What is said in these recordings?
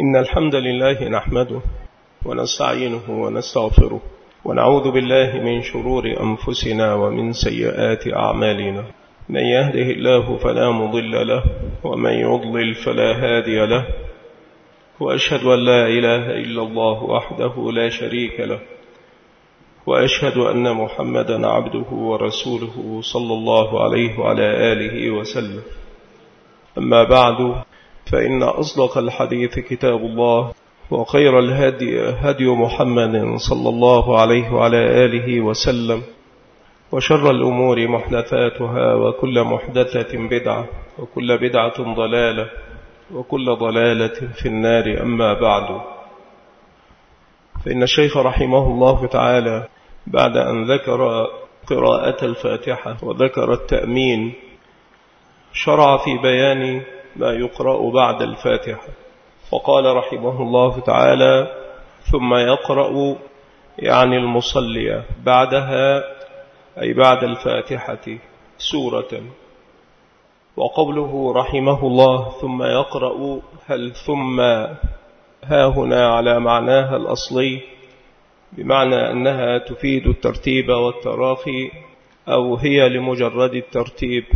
إن الحمد لله نحمده ونستعينه ونستغفره ونعوذ بالله من شرور أنفسنا ومن سيئات أعمالنا. من يهده الله فلا مضل له ومن يضلل فلا هادي له، وأشهد أن لا إله إلا الله وحده لا شريك له، وأشهد أن محمدا عبده ورسوله صلى الله عليه وعلى آله وسلم. أما بعد، فإن أصدق الحديث كتاب الله، وخير الهدي هدي محمد صلى الله عليه وعلى آله وسلم، وشر الأمور محدثاتها، وكل محدثة بدعة، وكل بدعة ضلالة، وكل ضلالة في النار. أما بعد، فإن الشيخ رحمه الله تعالى بعد أن ذكر قراءة الفاتحة وذكر التأمين، شرع في بيان ما يقرأ بعد الفاتحة، فقال رحمه الله تعالى: ثم يقرأ يعني المصلي بعدها، أي بعد الفاتحة، سورة. وقوله رحمه الله ثم يقرأ، هل ثم ها هنا على معناها الأصلي، بمعنى أنها تفيد الترتيب والتراخي، أو هي لمجرد الترتيب؟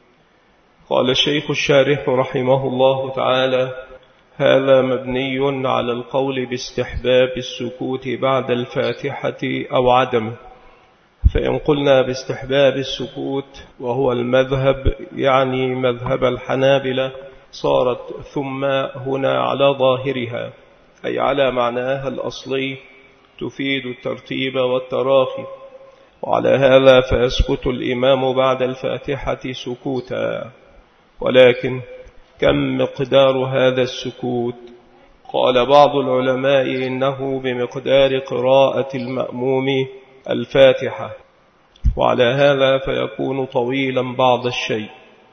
قال الشيخ الشارح رحمه الله تعالى: هذا مبني على القول باستحباب السكوت بعد الفاتحة أو عدمه. فإن قلنا باستحباب السكوت وهو المذهب، يعني مذهب الحنابلة، صارت ثم هنا على ظاهرها، أي على معناها الأصلي، تفيد الترتيب والتراخي، وعلى هذا فيسكت الإمام بعد الفاتحة سكوتا. ولكن كم مقدار هذا السكوت؟ قال بعض العلماء إنه بمقدار قراءة المأموم الفاتحة، وعلى هذا فيكون طويلا بعض الشيء.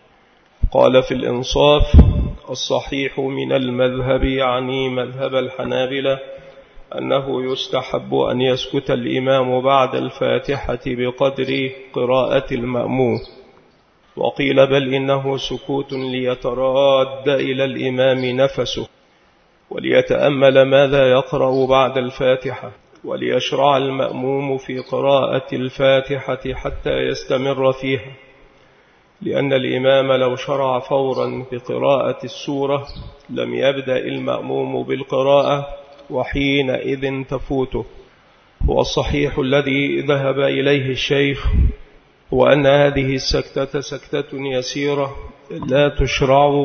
قال في الإنصاف: الصحيح من المذهب، يعني مذهب الحنابلة، أنه يستحب أن يسكت الإمام بعد الفاتحة بقدر قراءة المأموم. وقيل بل إنه سكوت ليتراد إلى الإمام نفسه، وليتأمل ماذا يقرأ بعد الفاتحة، وليشرع المأموم في قراءة الفاتحة حتى يستمر فيها، لأن الإمام لو شرع فورا بقراءة السورة لم يبدأ المأموم بالقراءة، وحينئذ تفوته. هو الصحيح الذي ذهب إليه الشيخ، وأن هذه السكتة سكتة يسيرة لا تشرع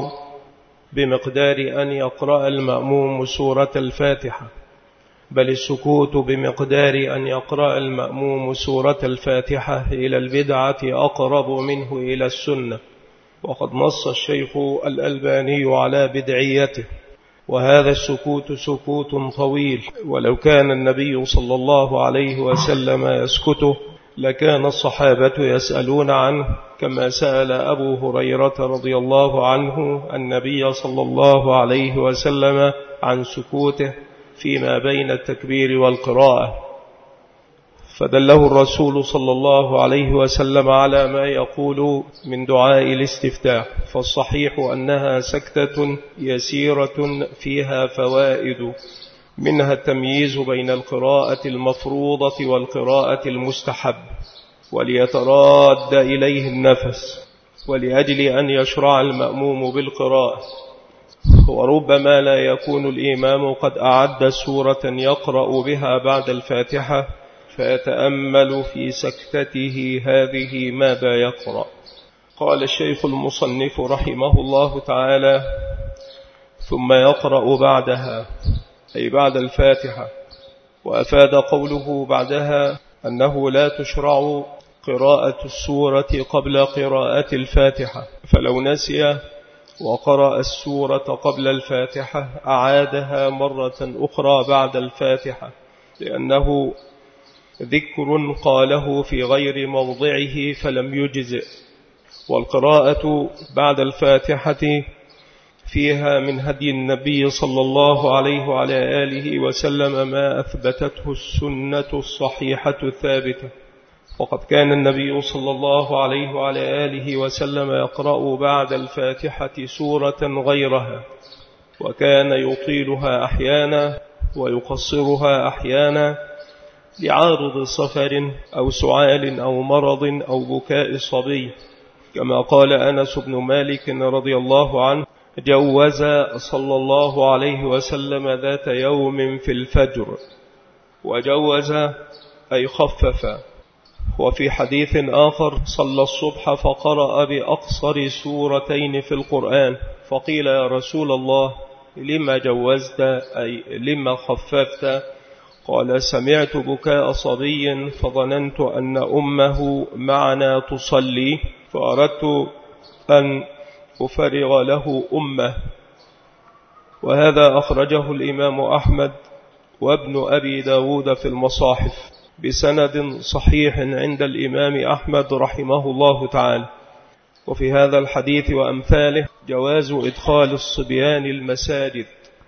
بمقدار أن يقرأ المأموم سورة الفاتحة، بل السكوت بمقدار أن يقرأ المأموم سورة الفاتحة إلى البدعة أقرب منه إلى السنة. وقد نص الشيخ الألباني على بدعيته، وهذا السكوت سكوت طويل، ولو كان النبي صلى الله عليه وسلم يسكته لكان الصحابة يسألون عنه، كما سأل أبو هريرة رضي الله عنه النبي صلى الله عليه وسلم عن سكوته فيما بين التكبير والقراءة، فدله الرسول صلى الله عليه وسلم على ما يقول من دعاء الاستفتاح. فالصحيح أنها سكتة يسيرة فيها فوائد، منها التمييز بين القراءة المفروضة والقراءة المستحب، وليتراد إليه النفس، ولأجل أن يشرع المأموم بالقراءة. وربما لا يكون الإمام قد أعد سورة يقرأ بها بعد الفاتحة، فيتأمل في سكتته هذه ماذا يقرأ. قال الشيخ المصنف رحمه الله تعالى: ثم يقرأ بعدها، أي بعد الفاتحة. وأفاد قوله بعدها أنه لا تشرع قراءة السورة قبل قراءة الفاتحة، فلو نسي وقرأ السورة قبل الفاتحة أعادها مرة أخرى بعد الفاتحة، لأنه ذكر قاله في غير موضعه فلم يجزئ. والقراءة بعد الفاتحة فيها من هدي النبي صلى الله عليه وعلى آله وسلم ما أثبتته السنة الصحيحة الثابتة. وقد كان النبي صلى الله عليه وعلى آله وسلم يقرأ بعد الفاتحة سورة غيرها، وكان يطيلها أحيانا ويقصرها أحيانا لعارض سفر أو سعال أو مرض أو بكاء صبي، كما قال أنس بن مالك رضي الله عنه: جوز صلى الله عليه وسلم ذات يوم في الفجر. وجوز أي خفف. وفي حديث آخر: صلى الصبح فقرأ بأقصر سورتين في القرآن، فقيل: يا رسول الله لما جوزت أي لما خففت؟ قال: سمعت بكاء صبي فظننت أن أمه معنا تصلي فأردت أن أفرغ له أمه. وهذا أخرجه الإمام أحمد وابن أبي داود في المصاحف بسند صحيح عند الإمام أحمد رحمه الله تعالى. وفي هذا الحديث وأمثاله جواز إدخال الصبيان المساجد.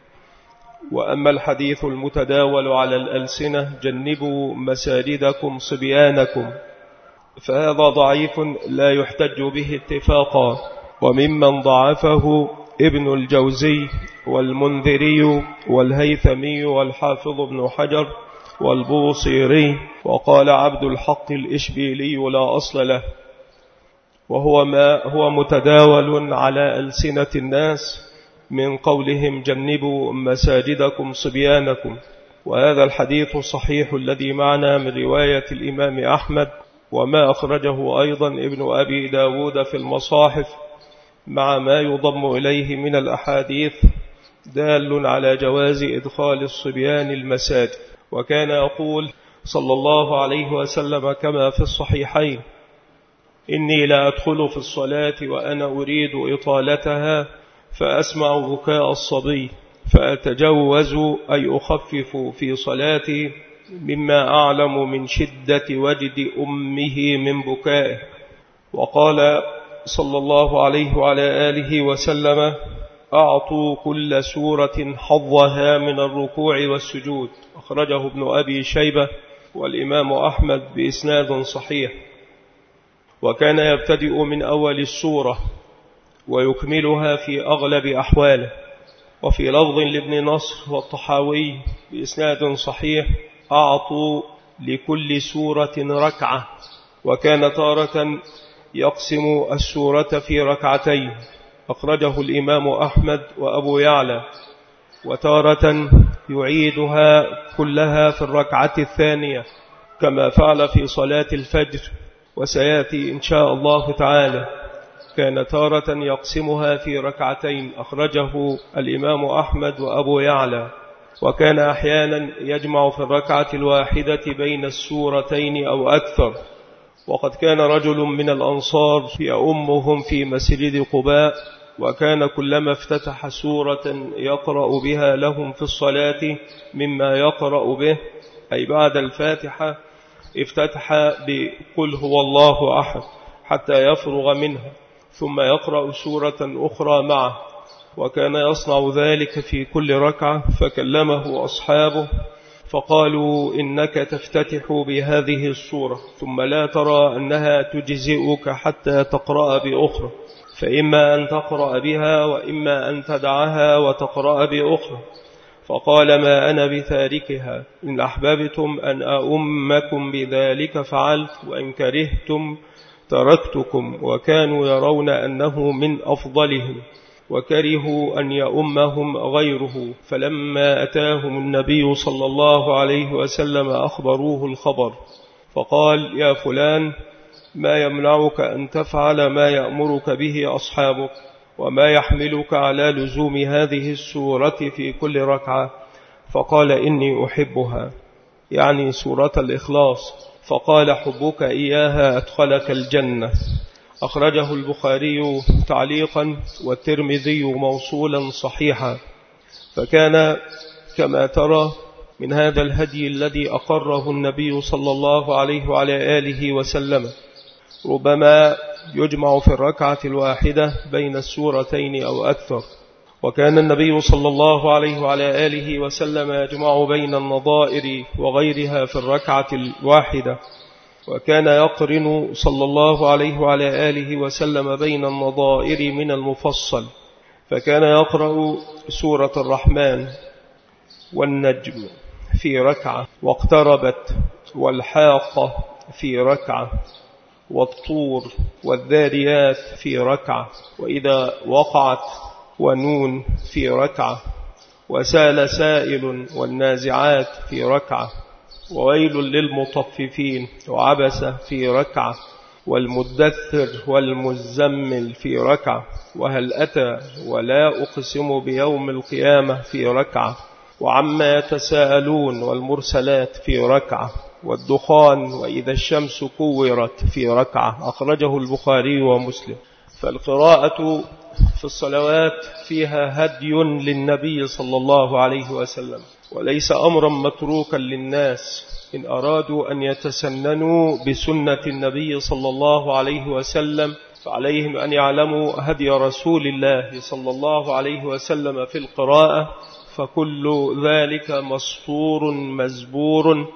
وأما الحديث المتداول على الألسنة: جنبوا مساجدكم صبيانكم، فهذا ضعيف لا يحتج به اتفاقا. وممن ضعفه ابن الجوزي والمنذري والهيثمي والحافظ ابن حجر والبوصيري، وقال عبد الحق الإشبيلي: لا أصل له، وهو ما هو متداول على ألسنة الناس من قولهم: جنبوا مساجدكم صبيانكم. وهذا الحديث الصحيح الذي معنا من رواية الإمام أحمد، وما أخرجه أيضا ابن أبي داود في المصاحف مع ما يضم إليه من الأحاديث، دال على جواز إدخال الصبيان المساجد. وكان يقول صلى الله عليه وسلم كما في الصحيحين: إني لا أدخل في الصلاة وأنا أريد إطالتها فأسمع بكاء الصبي فأتجوز أي أخفف في صلاتي مما أعلم من شدة وجد أمه من بكائه. وقال صلى الله عليه وعلى آله وسلم: أعطوا كل سورة حظها من الركوع والسجود. أخرجه ابن أبي شيبة والإمام أحمد بإسناد صحيح. وكان يبتدئ من أول السورة ويكملها في أغلب أحواله. وفي لفظ لابن نصر والطحاوي بإسناد صحيح: أعطوا لكل سورة ركعة. وكان تارة يقسم السورة في ركعتين، أخرجه الإمام أحمد وأبو يعلى. وتارة يعيدها كلها في الركعة الثانية كما فعل في صلاة الفجر، وسيأتي إن شاء الله تعالى. كان تارة يقسمها في ركعتين، أخرجه الإمام أحمد وأبو يعلى. وكان أحيانا يجمع في الركعة الواحدة بين السورتين أو أكثر. وقد كان رجل من الأنصار يؤمهم في مسجد قباء، وكان كلما افتتح سورة يقرأ بها لهم في الصلاة مما يقرأ به أي بعد الفاتحة افتتح بقل هو الله أحد حتى يفرغ منها، ثم يقرأ سورة أخرى معه. وكان يصنع ذلك في كل ركعة، فكلمه أصحابه فقالوا: إنك تفتتح بهذه السورة ثم لا ترى أنها تجزئك حتى تقرأ بأخرى، فإما أن تقرأ بها وإما أن تدعها وتقرأ بأخرى. فقال: ما أنا بتاركها، إن أحببتم أن أؤمكم بذلك فعلت، وإن كرهتم تركتكم. وكانوا يرون أنه من أفضلهم، وكرهوا أن يؤمهم غيره. فلما أتاهم النبي صلى الله عليه وسلم أخبروه الخبر، فقال: يا فلان، ما يمنعك أن تفعل ما يأمرك به أصحابك؟ وما يحملك على لزوم هذه السورة في كل ركعة؟ فقال: إني أحبها، يعني سورة الإخلاص. فقال: حبك إياها أدخلك الجنة. أخرجه البخاري تعليقا والترمذي موصولا صحيحا. فكان كما ترى من هذا الهدي الذي أقره النبي صلى الله عليه وعلى آله وسلم، ربما يجمع في الركعة الواحدة بين السورتين أو أكثر. وكان النبي صلى الله عليه وعلى آله وسلم يجمع بين النظائر وغيرها في الركعة الواحدة. وكان يقرن صلى الله عليه وعلى آله وسلم بين النظائر من المفصل، فكان يقرأ سورة الرحمن والنجم في ركعة، واقتربت والحاقة في ركعة، والطور والذاريات في ركعة، وإذا وقعت ونون في ركعة، وسال سائل والنازعات في ركعة، وويل للمطففين وعبس في ركعة، والمدثر والمزمل في ركعة، وهل أتى ولا أقسم بيوم القيامة في ركعة، وعما يتساءلون والمرسلات في ركعة، والدخان وإذا الشمس كورت في ركعة. أخرجه البخاري ومسلم. فالقراءة في الصلوات فيها هدي للنبي صلى الله عليه وسلم، وليس أمرا متروكا للناس إن أرادوا أن يتسننوا بسنة النبي صلى الله عليه وسلم، فعليهم أن يعلموا هدي رسول الله صلى الله عليه وسلم في القراءة، فكل ذلك مسطور مزبور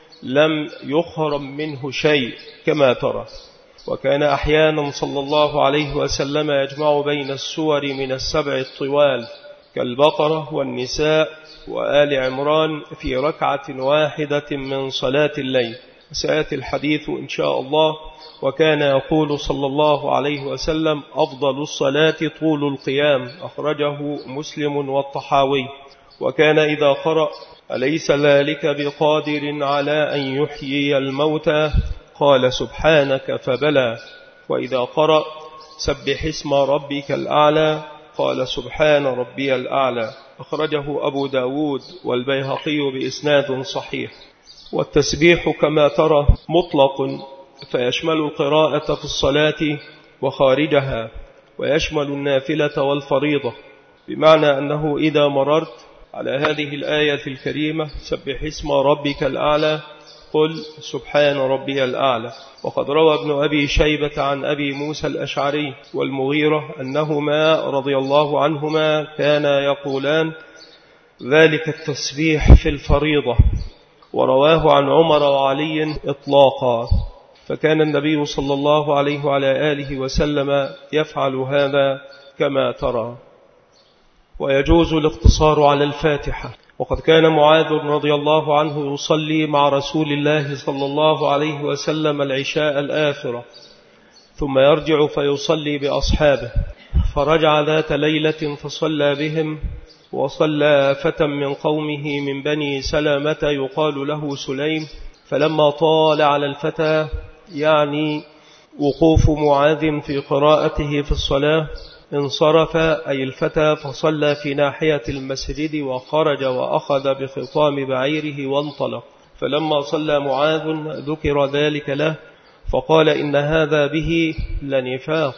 لم يخرم منه شيء كما ترى. وكان أحيانا صلى الله عليه وسلم يجمع بين السور من السبع الطوال كالبقرة والنساء وآل عمران في ركعة واحدة من صلاة الليل، سيأتي الحديث إن شاء الله. وكان يقول صلى الله عليه وسلم: أفضل الصلاة طول القيام. أخرجه مسلم والطحاوي. وكان إذا قرأ: أليس ذلك بقادر على أن يحيي الموتى، قال: سبحانك فبلى. وإذا قرأ: سبح اسم ربك الأعلى، قال: سبحان ربي الأعلى. أخرجه أبو داود والبيهقي بإسناد صحيح. والتسبيح كما ترى مطلق، فيشمل القراءة في الصلاة وخارجها، ويشمل النافلة والفريضة، بمعنى أنه إذا مررت على هذه الآية الكريمة: سبح اسم ربك الأعلى، قل سبحان ربي الأعلى. وقد روى ابن أبي شيبة عن أبي موسى الأشعري والمغيرة أنهما رضي الله عنهما كانا يقولان ذلك التسبيح في الفريضة، ورواه عن عمر وعلي إطلاقا. فكان النبي صلى الله عليه وعلى آله وسلم يفعل هذا كما ترى. ويجوز الاقتصار على الفاتحة. وقد كان معاذ رضي الله عنه يصلي مع رسول الله صلى الله عليه وسلم العشاء الآخرة، ثم يرجع فيصلي بأصحابه. فرجع ذات ليلة فصلى بهم، وصلى فتى من قومه من بني سلمة يقال له سليم، فلما طال على الفتى، يعني وقوف معاذ في قراءته في الصلاة، انصرف أي الفتى فصلى في ناحية المسجد، وخرج وأخذ بخطام بعيره وانطلق. فلما صلى معاذ ذكر ذلك له، فقال: إن هذا به لنفاق،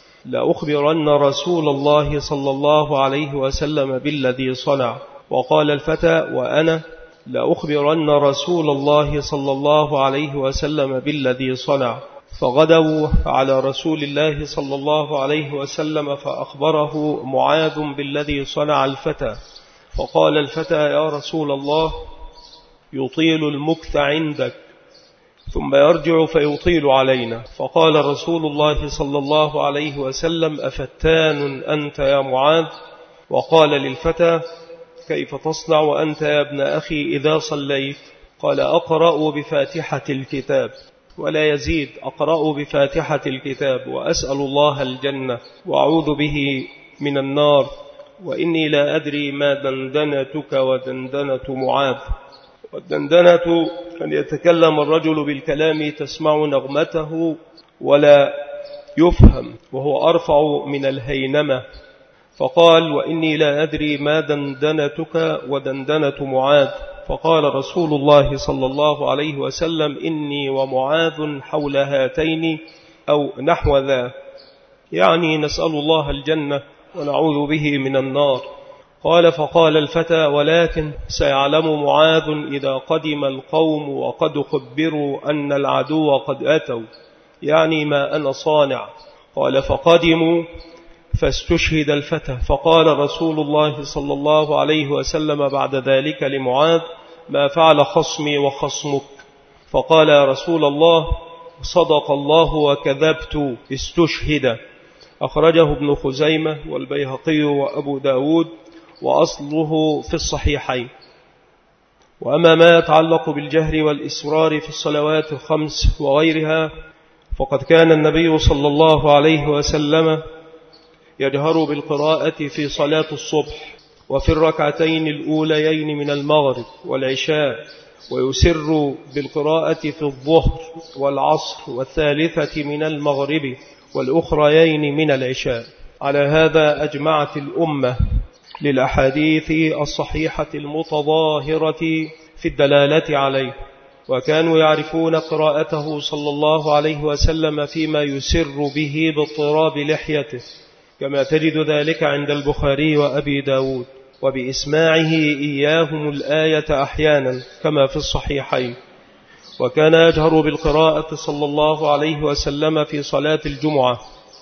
لأخبرن رسول الله صلى الله عليه وسلم بالذي صنع. وقال الفتى: وأنا لأخبرن رسول الله صلى الله عليه وسلم بالذي صنع. فغدوا على رسول الله صلى الله عليه وسلم، فأخبره معاذ بالذي صنع الفتى. فقال الفتى: يا رسول الله، يطيل المكث عندك ثم يرجع فيطيل علينا. فقال رسول الله صلى الله عليه وسلم: أفتان أنت يا معاذ؟ وقال للفتى: كيف تصنع وأنت يا ابن أخي إذا صليت؟ قال: أقرأ بفاتحة الكتاب ولا يزيد، أقرأ بفاتحة الكتاب وأسأل الله الجنة وأعوذ به من النار، وإني لا أدري ما دندنتك ودندنة معاذ. والدندنة أن يتكلم الرجل بالكلام تسمع نغمته ولا يفهم، وهو أرفع من الهينمة. فقال: وإني لا أدري ما دندنتك ودندنة معاذ. فقال رسول الله صلى الله عليه وسلم: إني ومعاذ حول هاتين أو نحو ذا، يعني نسأل الله الجنة ونعوذ به من النار. قال: فقال الفتى: ولكن سيعلم معاذ إذا قدم القوم وقد خبروا أن العدو قد أتوا، يعني ما أنا صانع. قال: فقدموا فاستشهد الفتى. فقال رسول الله صلى الله عليه وسلم بعد ذلك لمعاذ: ما فعل خصمي وخصمك؟ فقال: يا رسول الله، صدق الله وكذبت، استشهد. أخرجه ابن خزيمة والبيهقي وأبو داود وأصله في الصحيحين. وأما ما يتعلق بالجهر والإسرار في الصلوات الخمس وغيرها فقد كان النبي صلى الله عليه وسلم يجهر بالقراءة في صلاة الصبح وفي الركعتين الأوليين من المغرب والعشاء، ويسر بالقراءة في الظهر والعصر والثالثة من المغرب والأخريين من العشاء. على هذا أجمعت الأمة للأحاديث الصحيحة المتظاهرة في الدلالة عليه، وكانوا يعرفون قراءته صلى الله عليه وسلم فيما يسر به باضطراب لحيته، كما تجد ذلك عند البخاري وأبي داود، وبإسماعه إياهم الآية أحيانا كما في الصحيحين. وكان يجهر بالقراءة صلى الله عليه وسلم في صلاة الجمعة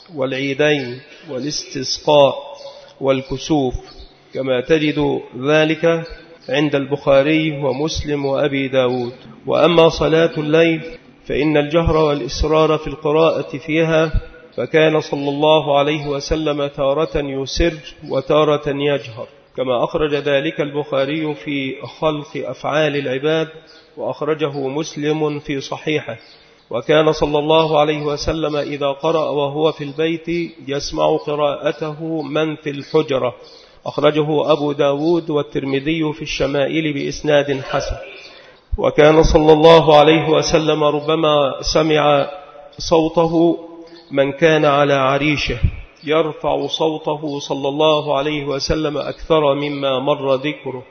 والعيدين والاستسقاء والكسوف، كما تجد ذلك عند البخاري ومسلم وأبي داود. وأما صلاة الليل فإن الجهر والإسرار في القراءة فيها فكان صلى الله عليه وسلم تارة يسر وتارة يجهر، كما أخرج ذلك البخاري في خلق أفعال العباد، وأخرجه مسلم في صحيحه. وكان صلى الله عليه وسلم إذا قرأ وهو في البيت يسمع قراءته من في الحجرة، أخرجه أبو داود والترمذي في الشمائل بإسناد حسن. وكان صلى الله عليه وسلم ربما سمع صوته من كان على عريشه، يرفع صوته صلى الله عليه وسلم أكثر مما مر ذكره،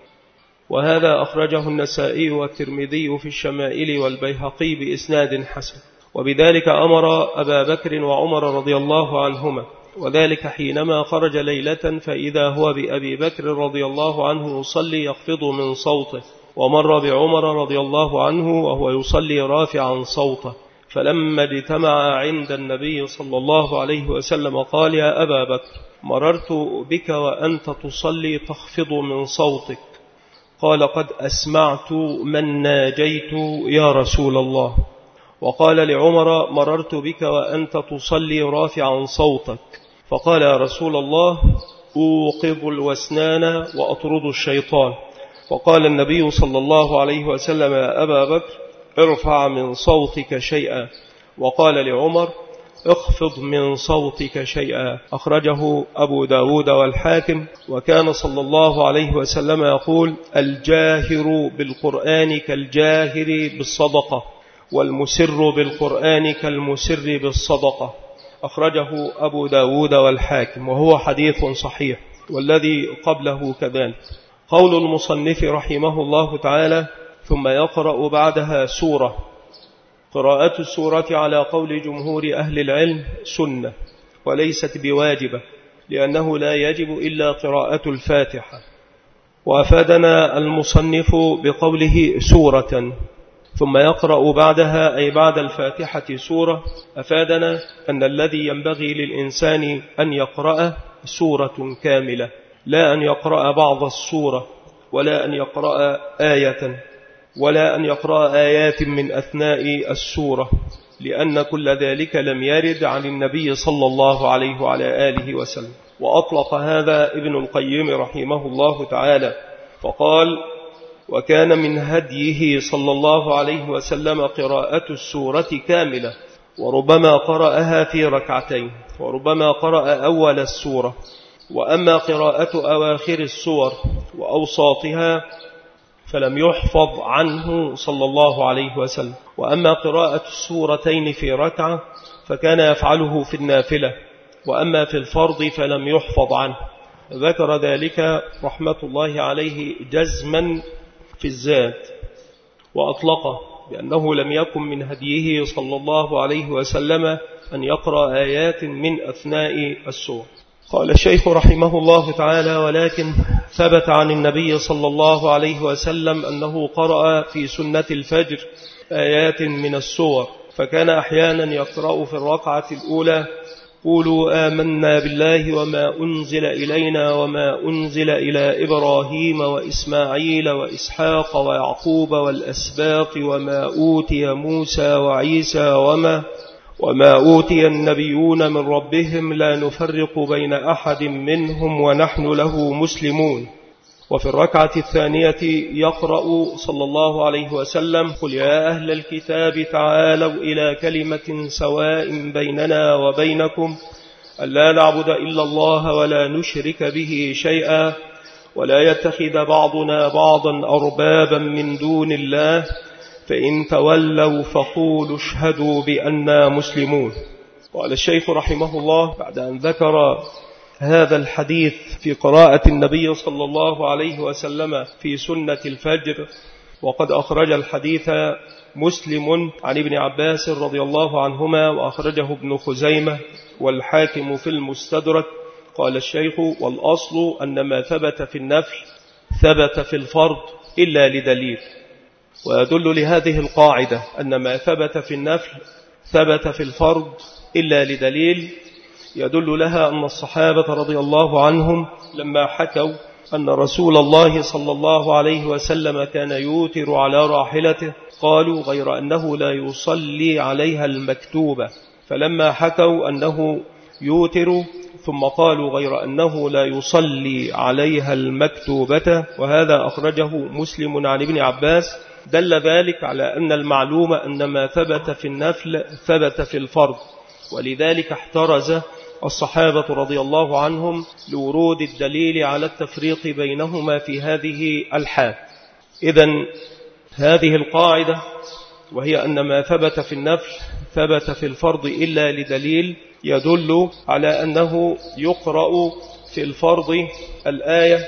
وهذا أخرجه النسائي والترمذي في الشمائل والبيهقي بإسناد حسن. وبذلك أمر أبا بكر وعمر رضي الله عنهما، وذلك حينما خرج ليلة فإذا هو بأبي بكر رضي الله عنه يصلي يخفض من صوته، ومر بعمر رضي الله عنه وهو يصلي رافعا صوته، فلما اجتمع عند النبي صلى الله عليه وسلم قال: يا أبا بكر، مررت بك وأنت تصلي تخفض من صوتك. قال: قد أسمعت من ناجيت يا رسول الله. وقال لعمر: مررت بك وأنت تصلي رافعا صوتك. فقال: يا رسول الله، أوقظ الوسنان وأطرد الشيطان. فقال النبي صلى الله عليه وسلم: يا أبا بكر، ارفع من صوتك شيئا. وقال لعمر: اخفض من صوتك شيئا. أخرجه أبو داود والحاكم. وكان صلى الله عليه وسلم يقول: الجاهر بالقرآن كالجاهر بالصدقة، والمسر بالقرآن كالمسر بالصدقة. أخرجه أبو داود والحاكم، وهو حديث صحيح، والذي قبله كذلك. قول المصنف رحمه الله تعالى: ثم يقرأ بعدها سورة. قراءة السورة على قول جمهور أهل العلم سنة وليست بواجبة، لأنه لا يجب إلا قراءة الفاتحة. وأفادنا المصنف بقوله سورة ثم يقرأ بعدها أي بعد الفاتحة سورة، أفادنا أن الذي ينبغي للإنسان أن يقرأ سورة كاملة، لا أن يقرأ بعض السورة، ولا أن يقرأ آية، ولا أن يقرأ آيات من أثناء السورة، لأن كل ذلك لم يرد عن النبي صلى الله عليه وعلى آله وسلم. وأطلق هذا ابن القيم رحمه الله تعالى فقال: وكان من هديه صلى الله عليه وسلم قراءة السورة كاملة، وربما قرأها في ركعتين، وربما قرأ أول السورة. وأما قراءة أواخر السور وأوساطها فلم يحفظ عنه صلى الله عليه وسلم. وأما قراءة السورتين في ركعة فكان يفعله في النافلة، وأما في الفرض فلم يحفظ عنه. ذكر ذلك رحمة الله عليه جزما في الزاد، وأطلقه بأنه لم يكن من هديه صلى الله عليه وسلم أن يقرأ آيات من أثناء السور. قال الشيخ رحمه الله تعالى: ولكن ثبت عن النبي صلى الله عليه وسلم أنه قرأ في سنة الفجر آيات من السور، فكان أحيانا يقرأ في الركعة الأولى: قولوا آمنا بالله وما أنزل إلينا وما أنزل إلى إبراهيم وإسماعيل وإسحاق ويعقوب والأسباط وما أوتي موسى وعيسى وما أوتي النبيون من ربهم لا نفرق بين أحد منهم ونحن له مسلمون. وفي الركعة الثانية يقرأ صلى الله عليه وسلم: قل يا أهل الكتاب تعالوا إلى كلمة سواء بيننا وبينكم ألا نعبد إلا الله ولا نشرك به شيئا ولا يتخذ بعضنا بعضا أربابا من دون الله فإن تولوا فقولوا اشهدوا بأننا مسلمون. قال الشيخ رحمه الله بعد أن ذكر هذا الحديث في قراءة النبي صلى الله عليه وسلم في سنة الفجر، وقد أخرج الحديث مسلم عن ابن عباس رضي الله عنهما وأخرجه ابن خزيمة والحاكم في المستدرك. قال الشيخ: والأصل أن ما ثبت في النفل ثبت في الفرض إلا لدليل. ويدل لهذه القاعدة أن ما ثبت في النفل ثبت في الفرض إلا لدليل يدل لها أن الصحابة رضي الله عنهم لما حكوا أن رسول الله صلى الله عليه وسلم كان يوتر على راحلته قالوا غير أنه لا يصلي عليها المكتوبة، فلما حكوا أنه يوتر ثم قالوا غير أنه لا يصلي عليها المكتوبة، وهذا أخرجه مسلم عن ابن عباس، دل ذلك على أن المعلوم أن ما ثبت في النفل ثبت في الفرض، ولذلك احترز الصحابة رضي الله عنهم لورود الدليل على التفريق بينهما في هذه الحال. إذن هذه القاعدة وهي أن ما ثبت في النفل ثبت في الفرض إلا لدليل يدل على أنه يقرأ في الفرض الآية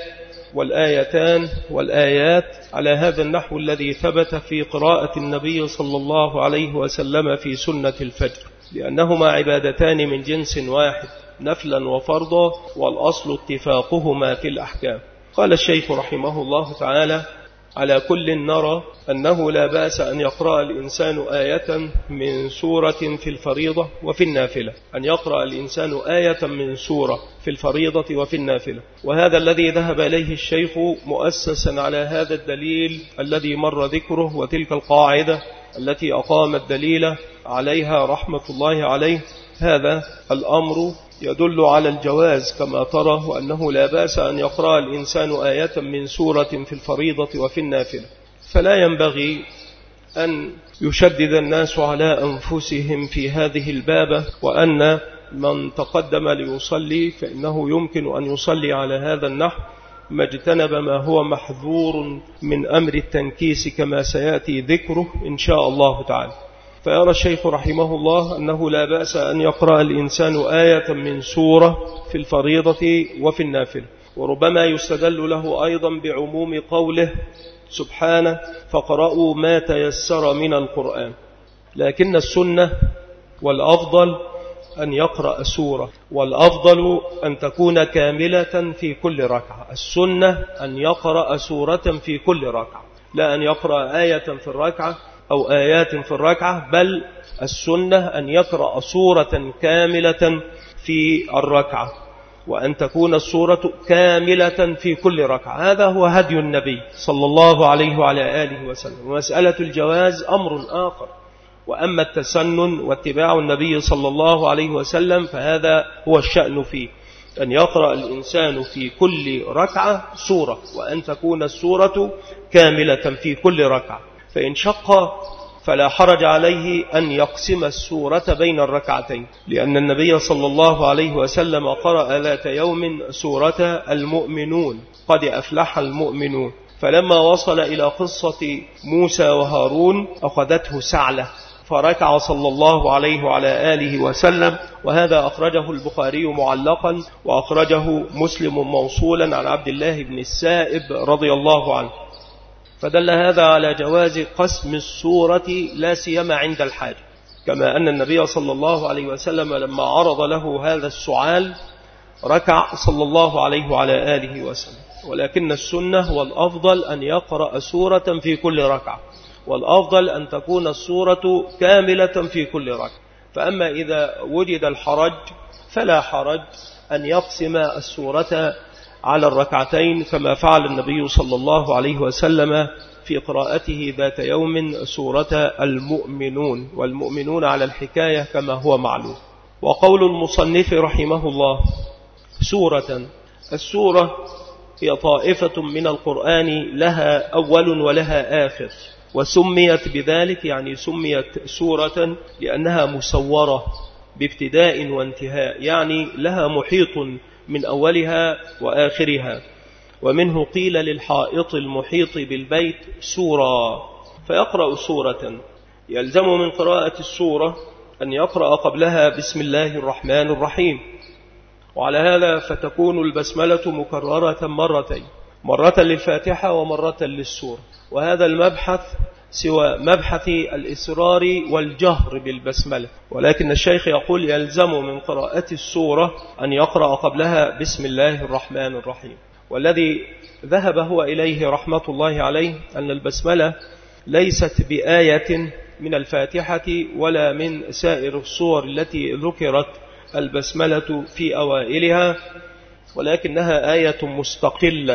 والآيتان والآيات على هذا النحو الذي ثبت في قراءة النبي صلى الله عليه وسلم في سنة الفجر، لأنهما عبادتان من جنس واحد نفلا وفرضا، والأصل اتفاقهما في الأحكام. قال الشيخ رحمه الله تعالى: على كل نرى أنه لا بأس أن يقرأ الإنسان آية من سورة في الفريضة وفي النافلة، أن يقرأ الإنسان آية من سورة في الفريضة وفي النافلة، وهذا الذي ذهب إليه الشيخ مؤسسا على هذا الدليل الذي مر ذكره وتلك القاعدة التي أقام الدليل عليها رحمة الله عليه. هذا الأمر يدل على الجواز كما ترى، وأنه لا بأس أن يقرأ الإنسان آية من سورة في الفريضة وفي النافلة، فلا ينبغي أن يشدد الناس على أنفسهم في هذه البابة، وأن من تقدم ليصلي فإنه يمكن أن يصلي على هذا النحو ما اجتنب ما هو محذور من أمر التنكيس كما سيأتي ذكره إن شاء الله تعالى. فيرى الشيخ رحمه الله أنه لا بأس أن يقرأ الإنسان آية من سورة في الفريضة وفي النافلة، وربما يستدل له أيضا بعموم قوله سبحانه: فقرأوا ما تيسر من القرآن. لكن السنة والأفضل أن يقرأ سورة، والأفضل أن تكون كاملة في كل ركعة. السنة أن يقرأ سورة في كل ركعة، لا أن يقرأ آية في الركعة أو آيات في الركعة، بل السنة أن يقرأ سورة كاملة في الركعة، وأن تكون السورة كاملة في كل ركعة. هذا هو هدي النبي صلى الله عليه وعلى آله وسلم. ومسألة الجواز أمر آخر، وأما التسنن واتباع النبي صلى الله عليه وسلم فهذا هو الشأن فيه، أن يقرأ الإنسان في كل ركعة سورة، وأن تكون السورة كاملة في كل ركعة. فإن شق فلا حرج عليه أن يقسم السورة بين الركعتين، لأن النبي صلى الله عليه وسلم قرأ ذات يوم سورة المؤمنون، قد أفلح المؤمنون، فلما وصل إلى قصة موسى وهارون أخذته سعلة فركع صلى الله عليه وعلى آله وسلم. وهذا أخرجه البخاري معلقا، وأخرجه مسلم موصولا عن عبد الله بن السائب رضي الله عنه. فدل هذا على جواز قسم السورة لا سيما عند الحاجة، كما أن النبي صلى الله عليه وسلم لما عرض له هذا السعال ركع صلى الله عليه وعلى آله وسلم. ولكن السنة والأفضل أن يقرأ سورة في كل ركعة، والأفضل أن تكون السورة كاملة في كل ركعة. فأما إذا وجد الحرج فلا حرج أن يقسم السورة على الركعتين كما فعل النبي صلى الله عليه وسلم في قراءته ذات يوم سورة المؤمنون، والمؤمنون على الحكاية كما هو معلوم. وقول المصنف رحمه الله سورة، السورة هي طائفة من القرآن لها أول ولها آخر، وسميت بذلك يعني سميت سورة لأنها مسورة بابتداء وانتهاء، يعني لها محيط من أولها وآخرها. ومنه قيل للحائط المحيط بالبيت سورة، فيقرأ سورة. يلزم من قراءة السورة أن يقرأ قبلها بسم الله الرحمن الرحيم، وعلى هذا فتكون البسملة مكررة مرتين، مرة للفاتحة ومرة للسورة. وهذا المبحث سوى مبحث الإسرار والجهر بالبسملة، ولكن الشيخ يقول يلزم من قراءة السورة أن يقرأ قبلها بسم الله الرحمن الرحيم. والذي ذهب هو إليه رحمة الله عليه أن البسملة ليست بآية من الفاتحة ولا من سائر الصور التي ذكرت البسملة في أوائلها، ولكنها آية مستقلة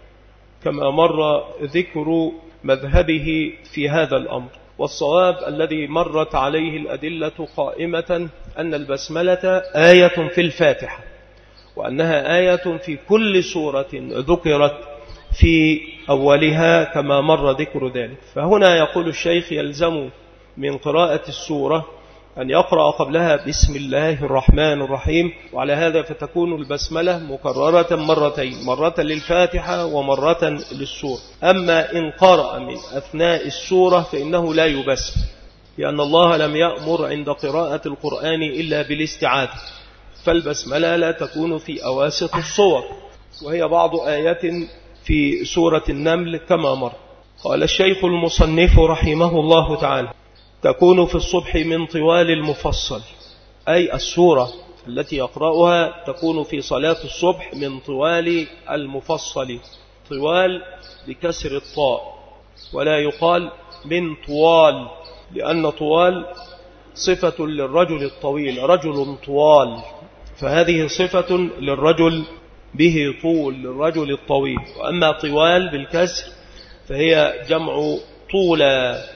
كما مر ذكر مذهبه في هذا الأمر. والصواب الذي مرت عليه الأدلة قائمة أن البسملة آية في الفاتحة، وأنها آية في كل سورة ذكرت في أولها كما مر ذكر ذلك. فهنا يقول الشيخ يلزم من قراءة السورة أن يقرأ قبلها بسم الله الرحمن الرحيم، وعلى هذا فتكون البسملة مكررة مرتين، مرة للفاتحة ومرة للسورة. أما إن قرأ من أثناء السورة فإنه لا يبسم، لأن الله لم يأمر عند قراءة القرآن إلا بالاستعاذة، فالبسملة لا تكون في أواسط الصور، وهي بعض آيات في سورة النمل كما مر. قال الشيخ المصنف رحمه الله تعالى تكون في الصبح من طوال المفصل، أي السورة التي يقرأها تكون في صلاة الصبح من طوال المفصل، طوال بكسر الطاء، ولا يقال من طوال، لأن طوال صفة للرجل الطويل، رجل طوال، فهذه صفة للرجل به طول، للرجل الطويل. وأما طوال بالكسر فهي جمع طولا،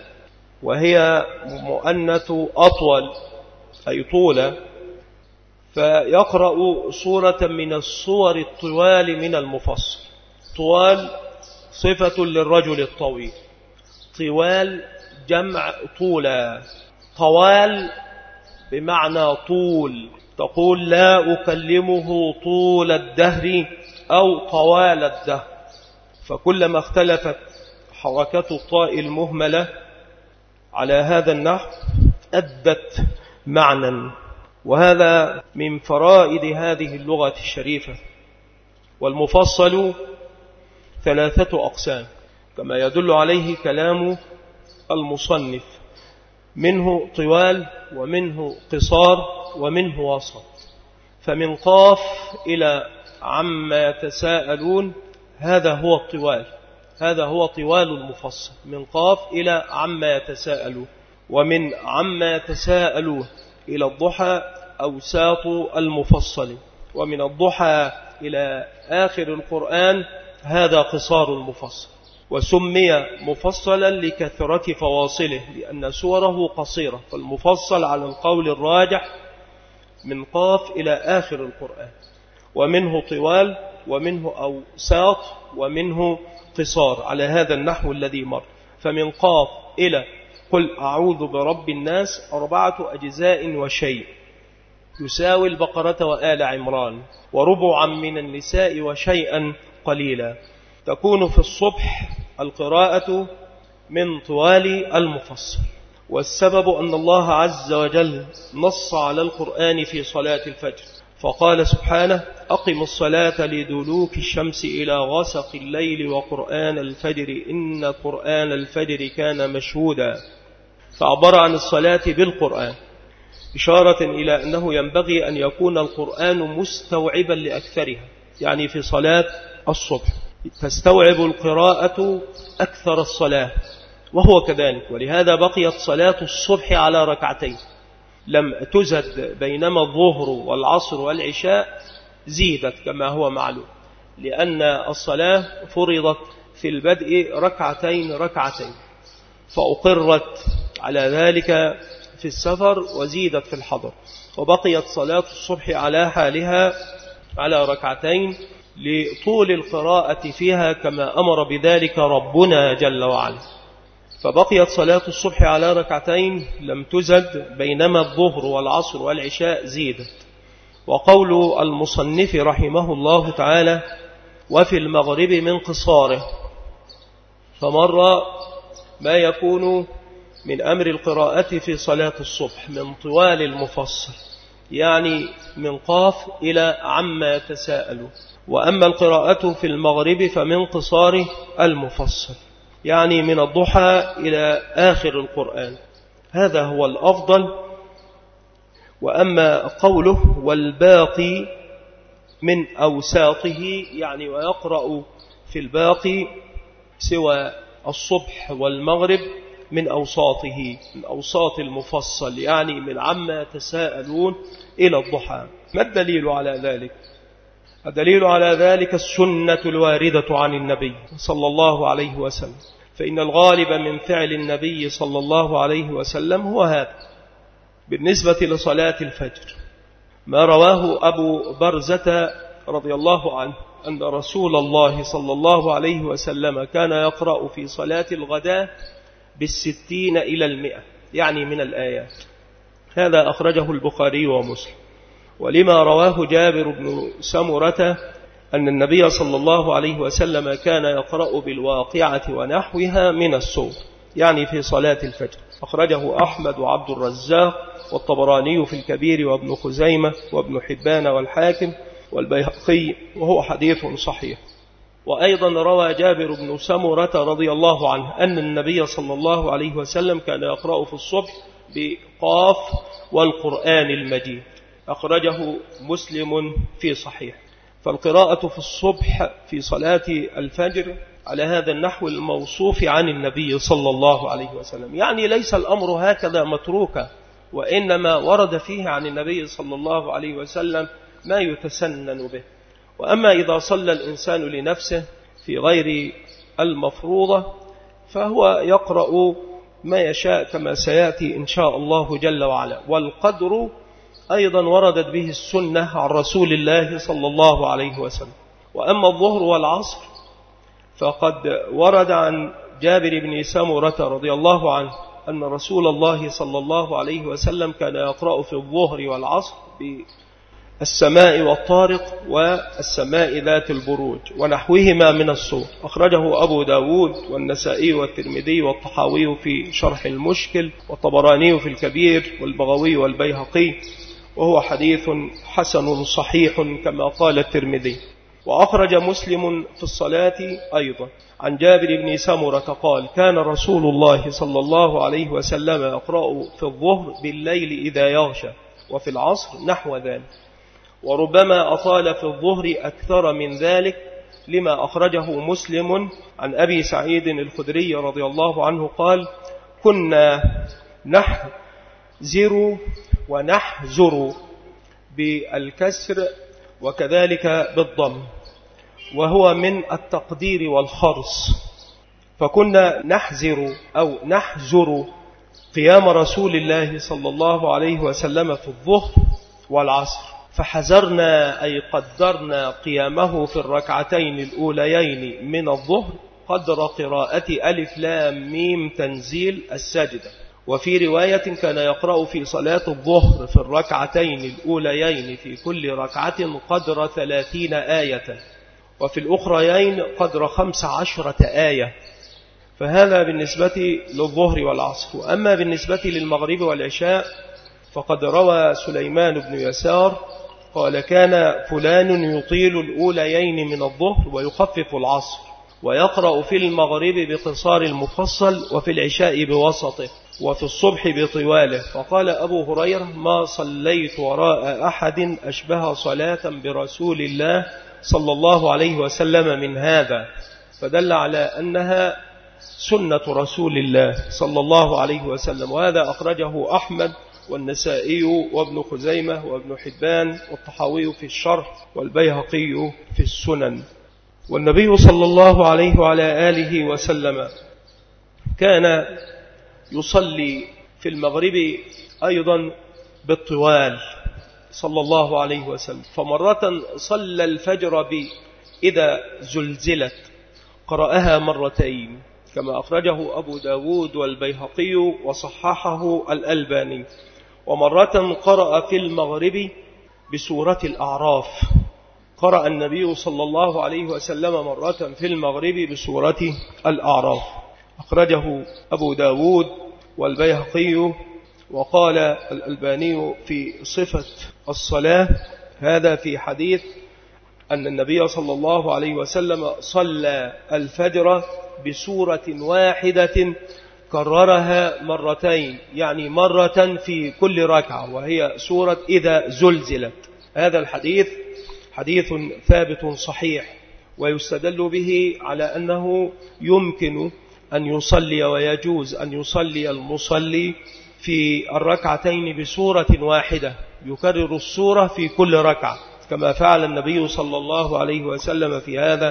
وهي مؤنث أطول أي طولة، فيقرأ سورة من الصور الطوال من المفصل. طوال صفة للرجل الطويل، طوال جمع طولا، طوال بمعنى طول، تقول لا أكلمه طول الدهر أو طوال الدهر، فكلما اختلفت حركة الطاء المهملة على هذا النحو أدت معنى، وهذا من فرائد هذه اللغة الشريفة. والمفصل 3 أقسام كما يدل عليه كلام المصنف، منه طوال ومنه قصار ومنه وسط. فمن قاف إلى عما يتساءلون هذا هو الطوال، هذا هو طوال المفصل، من قاف إلى عما يتساءلون. ومن عما يتساءلون إلى الضحى أوساط المفصل، ومن الضحى إلى آخر القرآن هذا قصار المفصل. وسمي مفصلا لكثرة فواصله لأن سوره قصيرة، فالمفصل على القول الراجح من قاف إلى آخر القرآن، ومنه طوال ومنه أوساط ومنه قصار على هذا النحو الذي مر. فمن قاف إلى قل أعوذ برب الناس 4 أجزاء وشيء، يساوي البقرة وآل عمران، وربعا من النساء وشيئا قليلا. تكون في الصبح القراءة من طوال المفصل، والسبب أن الله عز وجل نص على القرآن في صلاة الفجر، فقال سبحانه أقم الصلاة لدلوك الشمس إلى غسق الليل وقرآن الفجر إن قرآن الفجر كان مشهودا، فعبر عن الصلاة بالقرآن إشارة إلى أنه ينبغي أن يكون القرآن مستوعبا لأكثرها، يعني في صلاة الصبح تستوعب القراءة أكثر الصلاة، وهو كذلك. ولهذا بقيت صلاة الصبح على 2 لم تزد، بينما الظهر والعصر والعشاء زيدت كما هو معلوم، لأن الصلاة فرضت في البدء ركعتين فأقرت على ذلك في السفر وزيدت في الحضر، وبقيت صلاة الصبح على حالها على ركعتين لطول القراءة فيها كما أمر بذلك ربنا جل وعلا. فبقيت صلاة الصبح على ركعتين لم تزد، بينما الظهر والعصر والعشاء زيدت. وقول المصنف رحمه الله تعالى وفي المغرب من قصاره، فمر ما يكون من أمر القراءة في صلاة الصبح من طوال المفصل، يعني من قاف إلى عما تساءلوا. وأما القراءة في المغرب فمن قصار المفصل، يعني من الضحى إلى آخر القرآن، هذا هو الأفضل. وأما قوله والباقي من أوساطه، يعني ويقرأ في الباقي سوى الصبح والمغرب من أوساطه، من أوساط المفصل، يعني من عما تساءلون إلى الضحى. ما الدليل على ذلك؟ الدليل على ذلك السنة الواردة عن النبي صلى الله عليه وسلم، فإن الغالب من فعل النبي صلى الله عليه وسلم هو هذا. بالنسبة لصلاة الفجر ما رواه أبو برزة رضي الله عنه أن رسول الله صلى الله عليه وسلم كان يقرأ في صلاة الغداء 60 إلى 100، يعني من الآيات. هذا أخرجه البخاري ومسلم. ولما رواه جابر بن سمرة أن النبي صلى الله عليه وسلم كان يقرأ بالواقعة ونحوها من السور، يعني في صلاة الفجر. أخرجه أحمد وعبد الرزاق والطبراني في الكبير وابن خزيمة وابن حبان والحاكم والبيهقي، وهو حديث صحيح. وأيضا روى جابر بن سمرة رضي الله عنه أن النبي صلى الله عليه وسلم كان يقرأ في الصبح بقاف والقرآن المجيد، أخرجه مسلم في صحيح. فالقراءة في الصبح في صلاة الفجر على هذا النحو الموصوف عن النبي صلى الله عليه وسلم، يعني ليس الأمر هكذا متروكا، وإنما ورد فيه عن النبي صلى الله عليه وسلم ما يتسنن به. وأما إذا صلى الإنسان لنفسه في غير المفروضة فهو يقرأ ما يشاء كما سيأتي إن شاء الله جل وعلا. والقدر أيضا وردت به السنة عن رسول الله صلى الله عليه وسلم. وأما الظهر والعصر فقد ورد عن جابر بن سمرة رضي الله عنه أن رسول الله صلى الله عليه وسلم كان يقرأ في الظهر والعصر بالسماء والطارق والسماء ذات البروج ونحوهما من السور، أخرجه أبو داود والنسائي والترمذي والطحاوي في شرح المشكل والطبراني في الكبير والبغوي والبيهقي، وهو حديث حسن صحيح كما قال الترمذي. وأخرج مسلم في الصلاة أيضا عن جابر بن سمرة قال كان رسول الله صلى الله عليه وسلم يقرأ في الظهر بالليل إذا يغشى، وفي العصر نحو ذلك، وربما أطال في الظهر أكثر من ذلك، لما أخرجه مسلم عن أبي سعيد الخدري رضي الله عنه قال كنا نحزر ونحزر بالكسر وكذلك بالضم، وهو من التقدير والخرص. فكنا نحزر أو نحزر قيام رسول الله صلى الله عليه وسلم في الظهر والعصر، فحزرنا أي قدرنا قيامه في الركعتين الأوليين من الظهر قدر قراءة ألف لام ميم تنزيل السجدة. وفي رواية كان يقرأ في صلاة الظهر في الركعتين الأوليين في كل ركعة قدر 30 آية، وفي الأخريين قدر 15 آية. فهذا بالنسبة للظهر والعصر. وأما بالنسبة للمغرب والعشاء فقد روى سليمان بن يسار قال كان فلان يطيل الأوليين من الظهر ويخفف العصر، ويقرأ في المغرب بقصار المفصل، وفي العشاء بوسطه، وفي الصبح بطواله. فقال أبو هريرة ما صليت وراء أحد أشبه صلاة برسول الله صلى الله عليه وسلم من هذا، فدل على أنها سنة رسول الله صلى الله عليه وسلم. وهذا أخرجه أحمد والنسائي وابن خزيمة وابن حبان والطحاوي في الشرح والبيهقي في السنن. والنبي صلى الله عليه وعلى آله وسلم كان يصلي في المغرب أيضا بالطوال صلى الله عليه وسلم. فمرة صلى الفجر إذا زلزلت قرأها مرتين كما أخرجه أبو داود والبيهقي وصححه الألباني. ومرة قرأ في المغرب بسورة الأعراف، قرأ النبي صلى الله عليه وسلم مرة في المغرب بسورة الأعراف، أخرجه أبو داود والبيهقي. وقال الألباني في صفة الصلاة هذا في حديث أن النبي صلى الله عليه وسلم صلى الفجر بسورة واحدة كررها مرتين، يعني مرة في كل ركعة، وهي سورة إذا زلزلت. هذا الحديث حديث ثابت صحيح، ويستدل به على أنه يمكن أن يصلي ويجوز أن يصلي المصلي في الركعتين بسورة واحدة، يكرر السورة في كل ركعة كما فعل النبي صلى الله عليه وسلم في هذا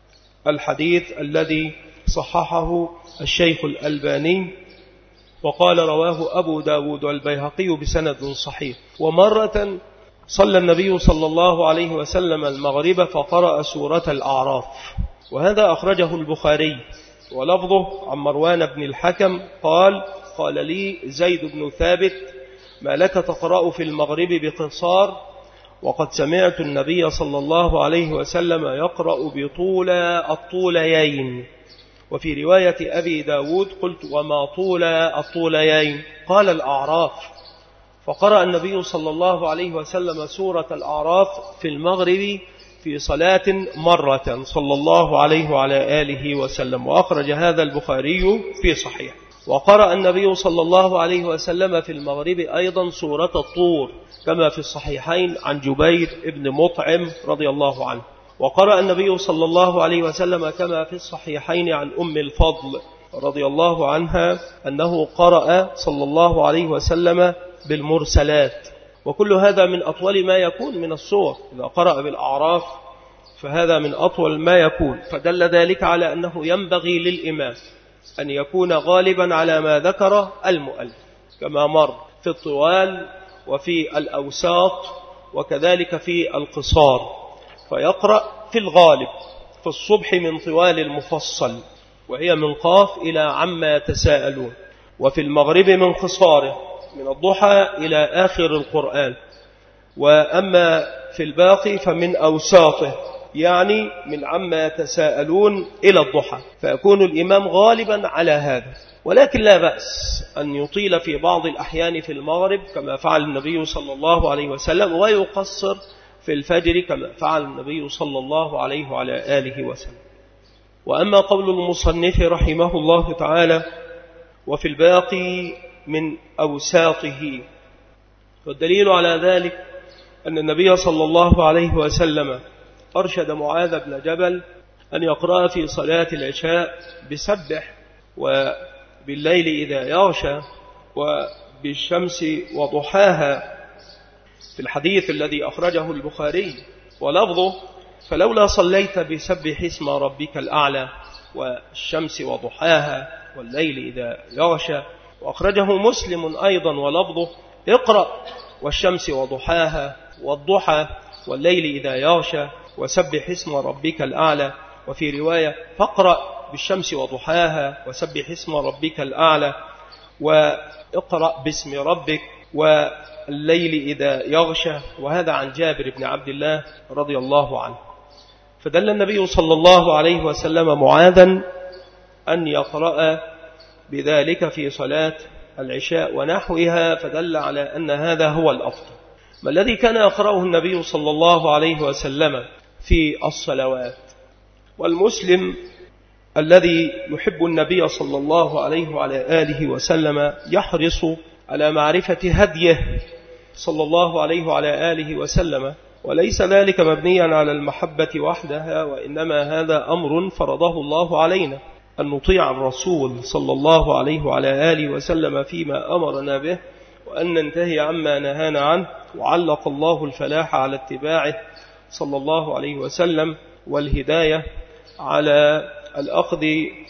الحديث الذي صححه الشيخ الألباني، وقال رواه أبو داود والبيهقي بسند صحيح. ومرة صلى النبي صلى الله عليه وسلم المغرب فقرأ سورة الأعراف، وهذا أخرجه البخاري، ولفظه عن مروان بن الحكم قال لي زيد بن ثابت: ما لك تقرأ في المغرب بقصار وقد سمعت النبي صلى الله عليه وسلم يقرأ بطول الطوليين. وفي رواية أبي داود قلت: وما طول الطوليين؟ قال: الأعراف. فقرأ النبي صلى الله عليه وسلم سورة الأعراف في المغرب في صلاة مرة صلى الله عليه وعلى آله وسلم، وأخرج هذا البخاري في صحيح. وقرأ النبي صلى الله عليه وسلم في المغرب أيضا سورة الطور كما في الصحيحين عن جبير ابن مطعم رضي الله عنه. وقرأ النبي صلى الله عليه وسلم كما في الصحيحين عن أم الفضل رضي الله عنها أنه قرأ صلى الله عليه وسلم بالمرسلات، وكل هذا من أطول ما يكون من السور. إذا قرأ بالأعراف فهذا من أطول ما يكون، فدل ذلك على أنه ينبغي للإمام أن يكون غالبا على ما ذكر المؤلف كما مر في الطوال وفي الأوساط وكذلك في القصار، فيقرأ في الغالب في الصبح من طوال المفصل وهي من قاف إلى عما تساءلون، وفي المغرب من قصاره من الضحى إلى آخر القرآن، وأما في الباقي فمن أوساطه يعني من عما تساءلون إلى الضحى، فيكون الإمام غالبا على هذا. ولكن لا بأس أن يطيل في بعض الأحيان في المغرب كما فعل النبي صلى الله عليه وسلم، ويقصر في الفجر كما فعل النبي صلى الله عليه وعلى آله وسلم. وأما قول المصنف رحمه الله تعالى: وفي الباقي من أوساطه، والدليل على ذلك أن النبي صلى الله عليه وسلم أرشد معاذ بن جبل أن يقرأ في صلاة العشاء بسبح وبالليل إذا يغشى وبالشمس وضحاها في الحديث الذي أخرجه البخاري، ولفظه: فلولا صليت بسبح اسم ربك الأعلى والشمس وضحاها والليل إذا يغشى. وأخرجه مسلم أيضا ولفظه: اقرأ والشمس وضحاها والضحى والليل إذا يغشى وسبح اسم ربك الأعلى. وفي رواية: فاقرأ بالشمس وضحاها وسبح اسم ربك الأعلى واقرأ باسم ربك والليل إذا يغشى. وهذا عن جابر بن عبد الله رضي الله عنه. فدل النبي صلى الله عليه وسلم معاذا أن يقرأ بذلك في صلاة العشاء ونحوها، فدل على أن هذا هو الأفضل. ما الذي كان يقرأه النبي صلى الله عليه وسلم في الصلوات؟ والمسلم الذي يحب النبي صلى الله عليه وعلى آله وسلم يحرص على معرفة هديه صلى الله عليه وعلى آله وسلم، وليس ذلك مبنيا على المحبة وحدها، وإنما هذا أمر فرضه الله علينا أن نطيع الرسول صلى الله عليه وعلى آله وسلم فيما أمرنا به، وأن ننتهي عما نهانا عنه. وعلق الله الفلاح على اتباعه صلى الله عليه وسلم والهداية على الأخذ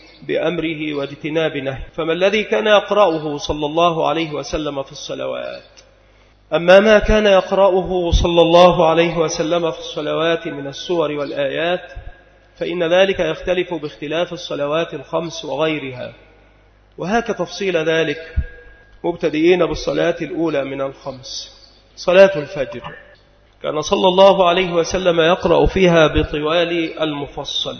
بأمره واجتناب نهيه. فما الذي كان يقرأه صلى الله عليه وسلم في الصلوات؟ أما ما كان يقرأه صلى الله عليه وسلم في الصلوات من السور والآيات فإن ذلك يختلف باختلاف الصلوات الخمس وغيرها. وهاك تفصيل ذلك مبتدئين بالصلاة الأولى من الخمس، صلاة الفجر، كان صلى الله عليه وسلم يقرأ فيها بطوال المفصل،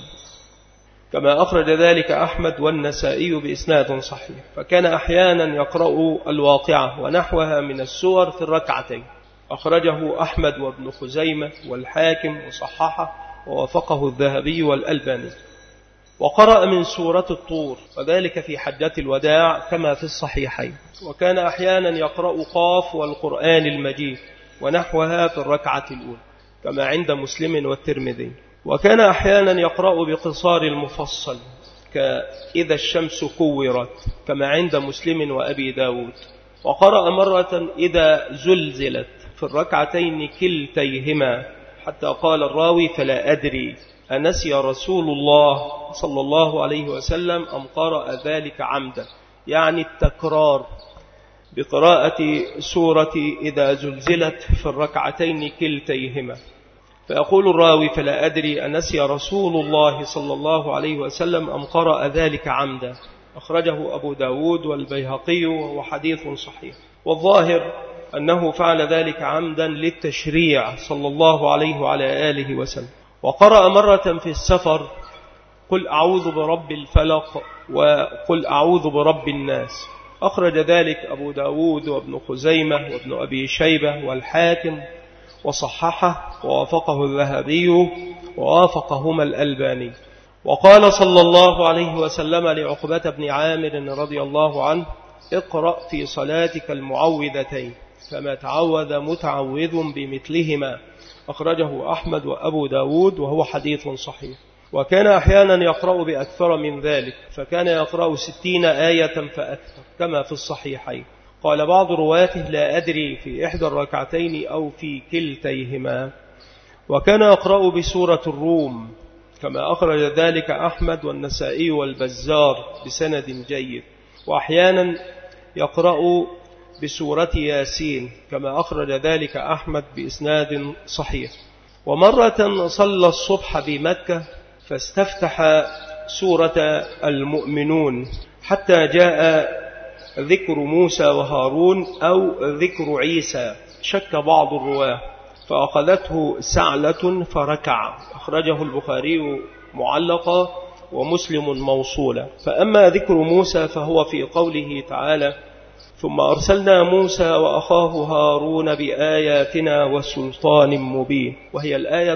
كما أخرج ذلك أحمد والنسائي بإسناد صحيح. فكان أحيانا يقرأ الواقعة ونحوها من السور في الركعتين، أخرجه أحمد وابن خزيمة والحاكم وصححه ووافقه الذهبي والألباني. وقرأ من سورة الطور، وذلك في حجة الوداع كما في الصحيحين. وكان أحيانا يقرأ قاف والقرآن المجيد ونحوها في الركعة الأولى كما عند مسلم والترمذي. وكان أحيانا يقرأ بقصار المفصل كإذا الشمس كورت كما عند مسلم وأبي داود. وقرأ مرة إذا زلزلت في الركعتين كلتيهما، حتى قال الراوي فلا أدري أنسي رسول الله صلى الله عليه وسلم أم قرأ ذلك عمدا، يعني التكرار بقراءة سورة إذا زلزلت في الركعتين كلتيهما. فيقول الراوي فلا أدري أنسي رسول الله صلى الله عليه وسلم أم قرأ ذلك عمدا، أخرجه أبو داود والبيهقي وهو حديث صحيح. والظاهر أنه فعل ذلك عمدا للتشريع صلى الله عليه وعلى آله وسلم. وقرأ مرة في السفر قل أعوذ برب الفلق وقل أعوذ برب الناس، أخرج ذلك أبو داود وابن خزيمة وابن أبي شيبة والحاكم وصححه ووافقه الذهبي ووافقهما الألباني. وقال صلى الله عليه وسلم لعقبة بن عامر رضي الله عنه اقرأ في صلاتك المعوذتين فما تعوذ متعوذ بمثلهما، أخرجه أحمد وأبو داود وهو حديث صحيح. وكان أحيانا يقرأ بأكثر من ذلك، فكان يقرأ 60 آية فأكثر كما في الصحيحين. قال بعض رواته لا أدري في إحدى الركعتين أو في كلتيهما. وكان يقرأ بسورة الروم كما أخرج ذلك أحمد والنسائي والبزار بسند جيد. وأحيانا يقرأ بسورة ياسين كما أخرج ذلك أحمد بإسناد صحيح. ومرة صلى الصبح بمكة فاستفتح سورة المؤمنون حتى جاء ذكر موسى وهارون أو ذكر عيسى، شك بعض الرواه، فأخذته سعلة فركع، أخرجه البخاري معلقا ومسلم موصولا. فأما ذكر موسى فهو في قوله تعالى ثم أرسلنا موسى وأخاه هارون بآياتنا وسلطان مبين، وهي الآية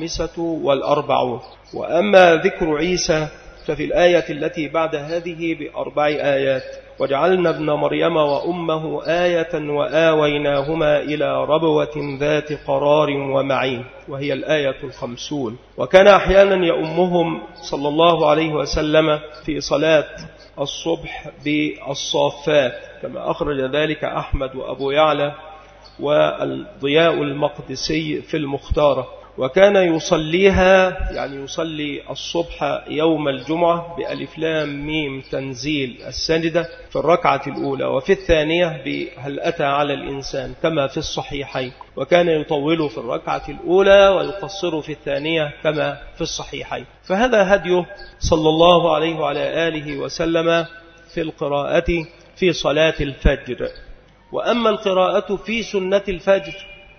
45. وأما ذكر عيسى ففي الآية التي بعد هذه ب4 آيات وجعلنا ابن مريم وأمه آية وآويناهما إلى ربوة ذات قرار ومعين، وهي الآية 50. وكان أحيانا يؤمهم صلى الله عليه وسلم في صلاة الصبح بالصافات كما أخرج ذلك أحمد وأبو يعلى والضياء المقدسي في المختارة. وكان يصليها يعني يصلي الصبح يوم الجمعة بألف لام ميم تنزيل السجدة في الركعة الأولى، وفي الثانية بهل أتى على الإنسان كما في الصحيحين. وكان يطول في الركعة الأولى ويقصر في الثانية كما في الصحيحين. فهذا هديه صلى الله عليه وعلى آله وسلم في القراءة في صلاة الفجر. وأما القراءة في سنة الفجر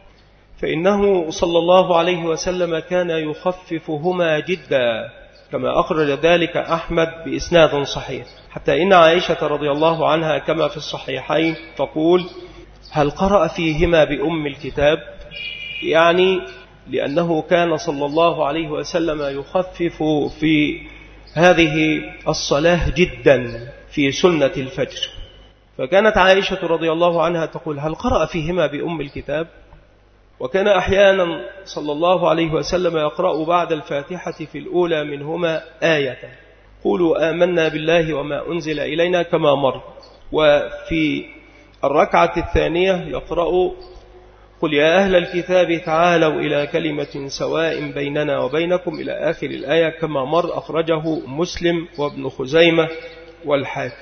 فإنه صلى الله عليه وسلم كان يخففهما جدا كما أخرج ذلك أحمد بإسناد صحيح، حتى إن عائشة رضي الله عنها كما في الصحيحين تقول هل قرأ فيهما بأم الكتاب، يعني لأنه كان صلى الله عليه وسلم يخفف في هذه الصلاة جدا في سنة الفجر. فكانت عائشة رضي الله عنها تقول هل قرأ فيهما بأم الكتاب. وكان أحيانا صلى الله عليه وسلم يقرأ بعد الفاتحة في الأولى منهما آية قولوا آمنا بالله وما أنزل إلينا كما مر. وفي الركعة الثانية يقرأ قل يا أهل الكتاب تعالوا إلى كلمة سواء بيننا وبينكم إلى آخر الآية كما مر، أخرجه مسلم وابن خزيمة والحاكم.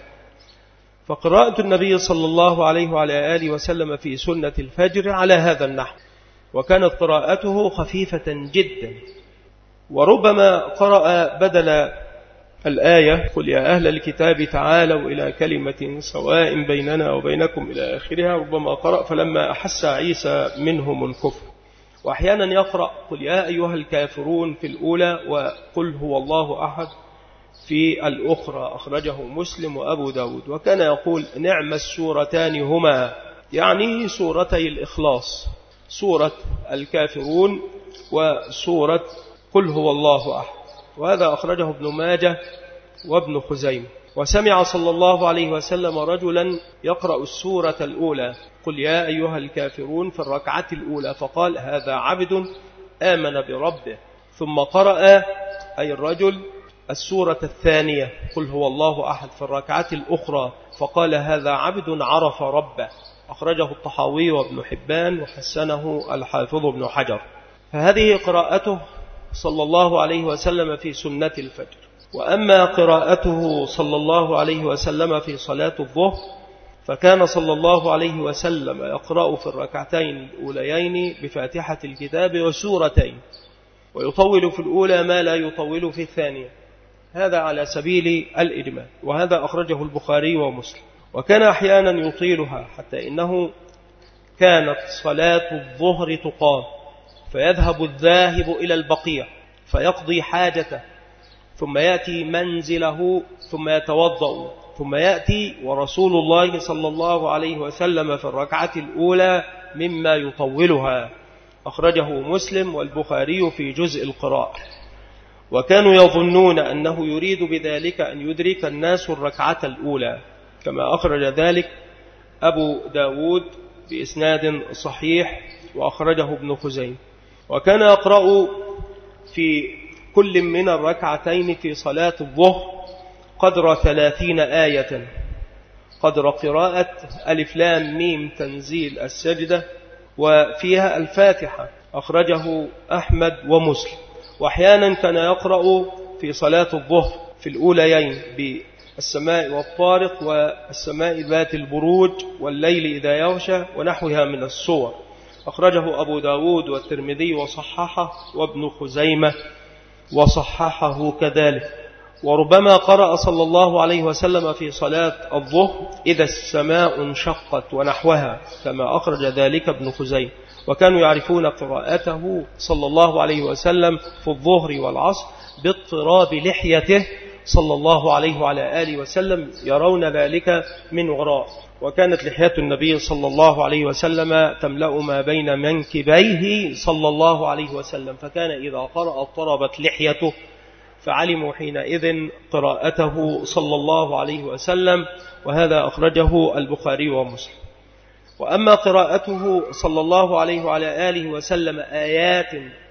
فقراءة النبي صلى الله عليه وعلى آله وسلم في سنة الفجر على هذا النحو، وكانت قراءته خفيفة جدا، وربما قرأ بدل الآية قل يا أهل الكتاب تعالوا إلى كلمة سواء بيننا وبينكم إلى آخرها، ربما قرأ فلما أحس عيسى منهم الكفر. وأحيانا يقرأ قل يا أيها الكافرون في الأولى وقل هو الله أحد في الأخرى، أخرجه مسلم وأبو داود. وكان يقول نعم السورتان هما، يعني سورتي الإخلاص، سورة الكافرون وسورة قل هو الله أحد. وهذا أخرجه ابن ماجه وابن خزيمة. وسمع صلى الله عليه وسلم رجلا يقرأ السورة الأولى قل يا أيها الكافرون في الركعة الأولى فقال هذا عبد آمن بربه، ثم قرأ أي الرجل السورة الثانية قل هو الله أحد في الركعة الأخرى فقال هذا عبد عرف ربه، أخرجه الطحاوي وابن حبان وحسنه الحافظ ابن حجر. فهذه قراءته صلى الله عليه وسلم في سنة الفجر. وأما قراءته صلى الله عليه وسلم في صلاة الظهر فكان صلى الله عليه وسلم يقرأ في الركعتين الأوليين بفاتحة الكتاب وسورتين، ويطول في الأولى ما لا يطول في الثانية، هذا على سبيل الإجمال. وهذا أخرجه البخاري ومسلم. وكان أحيانا يطيلها حتى إنه كانت صلاة الظهر تقام فيذهب الذاهب إلى البقيع فيقضي حاجته ثم يأتي منزله ثم يتوضأ ثم يأتي ورسول الله صلى الله عليه وسلم في الركعة الأولى مما يطولها، أخرجه مسلم والبخاري في جزء القراءة. وكانوا يظنون أنه يريد بذلك أن يدرك الناس الركعة الأولى، كما أخرج ذلك أبو داود بإسناد صحيح وأخرجه ابن خزيمة. وكان يقرأ في كل من الركعتين في صلاة الظهر قدر 30 آية، قدر قراءة ألف لام ميم تنزيل السجدة، وفيها الفاتحة، أخرجه أحمد ومسلم. وأحيانا كان يقرأ في صلاة الظهر في الأوليين بالسماء والطارق والسماء ذات البروج والليل إذا يغشى ونحوها من السور، أخرجه أبو داود والترمذي وصححه وابن خزيمة وصححه كذلك. وربما قرأ صلى الله عليه وسلم في صلاة الظهر إذا السماء انشقت ونحوها، كما أخرج ذلك ابن خزيمة. وكانوا يعرفون قراءته صلى الله عليه وسلم في الظهر والعصر باضطراب لحيته صلى الله عليه وعلى آله وسلم، يرون ذلك من وراء. وكانت لحية النبي صلى الله عليه وسلم تملأ ما بين منكبيه صلى الله عليه وسلم، فكان إذا قرأ اضطربت لحيته، فعلموا حينئذ قراءته صلى الله عليه وسلم. وهذا أخرجه البخاري ومسلم. وأما قراءته صلى الله عليه وعلى آله وسلم آيات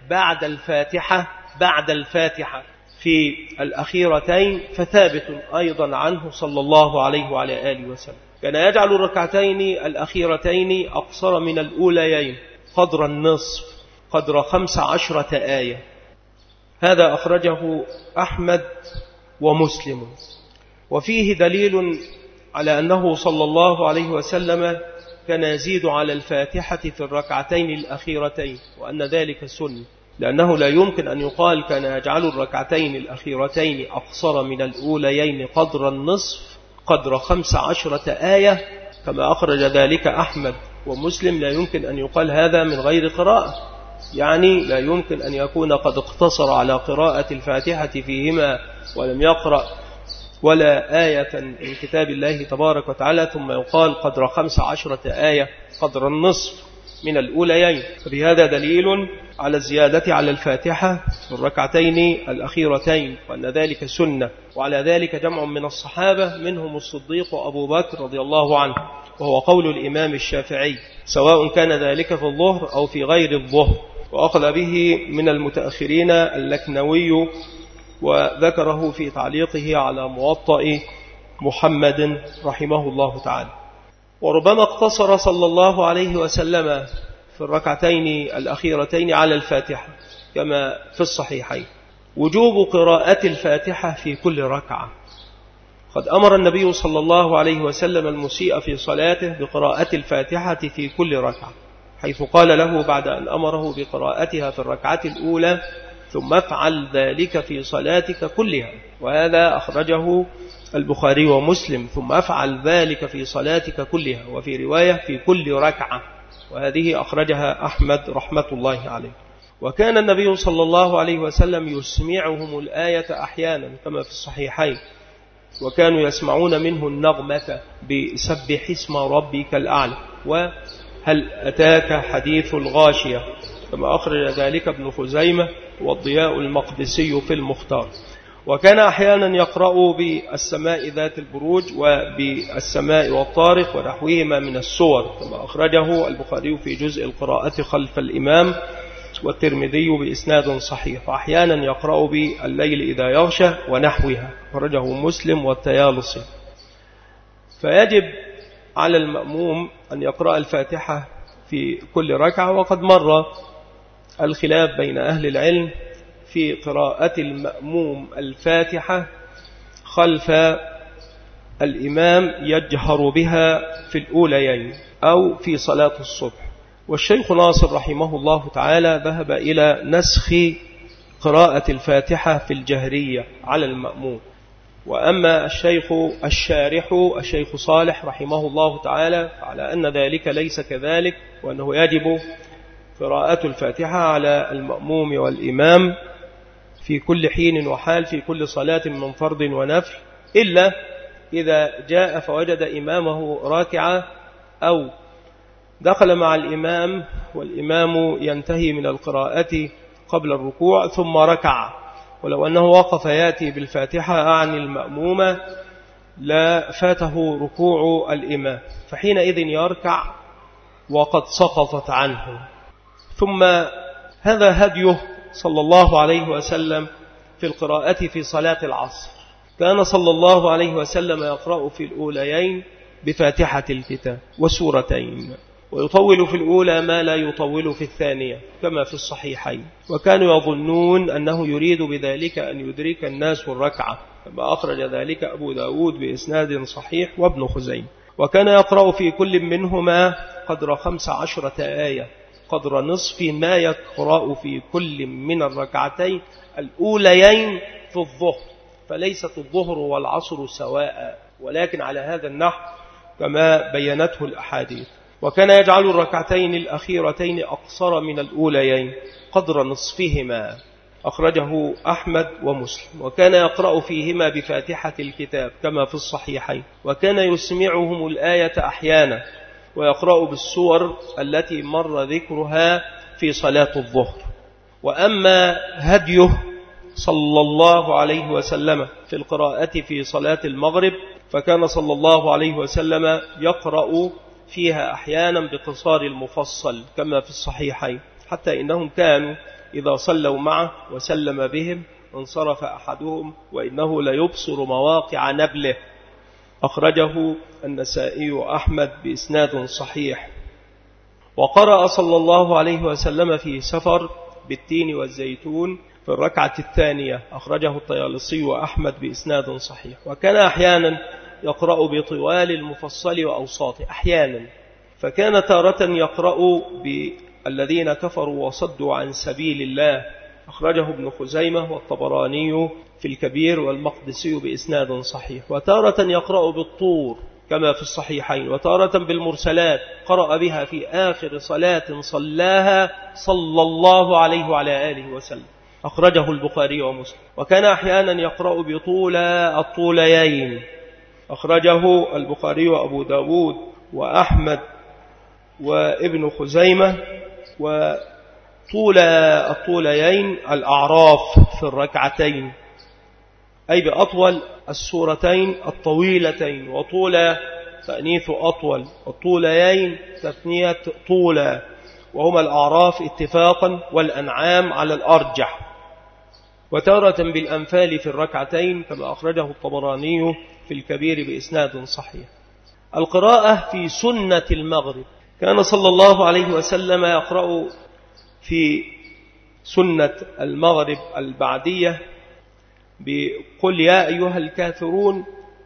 بعد الفاتحة في الأخيرتين فثابت أيضا عنه صلى الله عليه وعلى آله وسلم. كان يجعل الركعتين الأخيرتين أقصر من الأوليين قدر النصف، قدر 15 آية. هذا أخرجه أحمد ومسلم. وفيه دليل على أنه صلى الله عليه وسلم كان يزيد على الفاتحة في الركعتين الأخيرتين، وأن ذلك سنة، لأنه لا يمكن أن يقال كان يجعل الركعتين الأخيرتين أقصر من الأوليين قدر النصف، قدر 15 آية، كما أخرج ذلك أحمد ومسلم. لا يمكن أن يقال هذا من غير قراءة، يعني لا يمكن أن يكون قد اقتصر على قراءة الفاتحة فيهما ولم يقرأ ولا آية من كتاب الله تبارك وتعالى ثم يقال قدر 15 آية قدر النصف من الأوليين. فبهذا دليل على الزيادة على الفاتحة في الركعتين الأخيرتين، وأن ذلك سنة. وعلى ذلك جمع من الصحابة منهم الصديق أبو بكر رضي الله عنه، وهو قول الإمام الشافعي، سواء كان ذلك في الظهر أو في غير الظهر. وأخذ به من المتأخرين اللكنوي، وذكره في تعليقه على موطأ محمد رحمه الله تعالى. وربما اقتصر صلى الله عليه وسلم في الركعتين الأخيرتين على الفاتحة كما في الصحيحين. وجوب قراءة الفاتحة في كل ركعة. قد أمر النبي صلى الله عليه وسلم المسيء في صلاته بقراءة الفاتحة في كل ركعة، حيث قال له بعد أن أمره بقراءتها في الركعة الأولى: ثم افعل ذلك في صلاتك كلها. وهذا أخرجه البخاري ومسلم: ثم افعل ذلك في صلاتك كلها. وفي رواية: في كل ركعة. وهذه أخرجها أحمد رحمة الله عليه. وكان النبي صلى الله عليه وسلم يسمعهم الآية أحيانا كما في الصحيحين، وكانوا يسمعون منه النغمة بسبح اسم ربك الأعلى وهل أتاك حديث الغاشية، كما أخرج ذلك ابن خزيمة والضياء المقدسي في المختار. وكان أحيانا يقرأ بالسماء ذات البروج وبالسماء والطارق ونحوهما من السور، كما أخرجه البخاري في جزء القراءة خلف الإمام، والترمذي بإسناد صحيح. وأحيانا يقرأ بالليل إذا يغشى ونحوها، أخرجه مسلم والتيالصي. فيجب على المأموم أن يقرأ الفاتحة في كل ركعة. وقد مر الخلاف بين أهل العلم في قراءة المأموم الفاتحة خلف الإمام يجهر بها في الأوليين أو في صلاة الصبح. والشيخ ناصر رحمه الله تعالى ذهب إلى نسخ قراءة الفاتحة في الجهرية على المأموم. وأما الشيخ الشارح الشيخ صالح رحمه الله تعالى على أن ذلك ليس كذلك، وأنه يجب قراءة الفاتحة على المأموم والإمام في كل حين وحال في كل صلاة من فرض ونفل، إلا إذا جاء فوجد إمامه راكعا أو دخل مع الإمام والإمام ينتهي من القراءة قبل الركوع ثم ركع، ولو أنه وقف يأتي بالفاتحة عن المأمومة لا فاته ركوع الإمام، فحينئذ يركع وقد سقطت عنه. ثم هذا هديه صلى الله عليه وسلم في القراءة في صلاة العصر. كان صلى الله عليه وسلم يقرأ في الأوليين بفاتحة الكتاب وسورتين، ويطول في الأولى ما لا يطول في الثانية كما في الصحيحين. وكانوا يظنون أنه يريد بذلك أن يدرك الناس الركعة، كما أخرج ذلك أبو داود بإسناد صحيح وابن خزيمة. وكان يقرأ في كل منهما قدر 15 آية، قدر نصف ما يقرأ في كل من الركعتين الأوليين في الظهر، فليست الظهر والعصر سواء، ولكن على هذا النحو كما بينته الأحاديث. وكان يجعل الركعتين الأخيرتين أقصر من الأوليين قدر نصفهما، أخرجه أحمد ومسلم. وكان يقرأ فيهما بفاتحة الكتاب كما في الصحيحين. وكان يسمعهم الآية أحيانا، ويقرأ بالسور التي مر ذكرها في صلاة الظهر. وأما هديه صلى الله عليه وسلم في القراءة في صلاة المغرب، فكان صلى الله عليه وسلم يقرأ فيها أحيانا بقصار المفصل كما في الصحيحين، حتى إنهم كانوا إذا صلوا معه وسلم بهم انصرف أحدهم وإنه ليبصر مواقع نبله، أخرجه النسائي أحمد بإسناد صحيح. وقرأ صلى الله عليه وسلم في سفر بالتين والزيتون في الركعة الثانية، أخرجه الطيالسي وأحمد بإسناد صحيح. وكان أحيانا يقرأ بطوال المفصل وأوساطه أحيانا، فكان تارة يقرأ بالذين كفروا وصدوا عن سبيل الله، أخرجه ابن خزيمة والطبراني في الكبير والمقدسي بإسناد صحيح. وتارة يقرأ بالطور كما في الصحيحين، وتارة بالمرسلات قرأ بها في آخر صلاة صلاها صلى الله عليه وعلى آله وسلم، أخرجه البخاري ومسلم. وكان أحيانا يقرأ بطول الطوليين، أخرجه البخاري وأبو داود وأحمد وابن خزيمة. وطول الطوليين الأعراف في الركعتين، أي بأطول السورتين الطويلتين، وطول تأنيث أطول، والطوليين تثنية طولا، وهما الأعراف اتفاقا والأنعام على الأرجح. وتارة بالأنفال في الركعتين كما أخرجه الطبراني في الكبير بإسناد صحيح. القراءة في سنة المغرب كان صلى الله عليه وسلم يقرأ في سنة المغرب البعدية بقل يا أيها الكافرون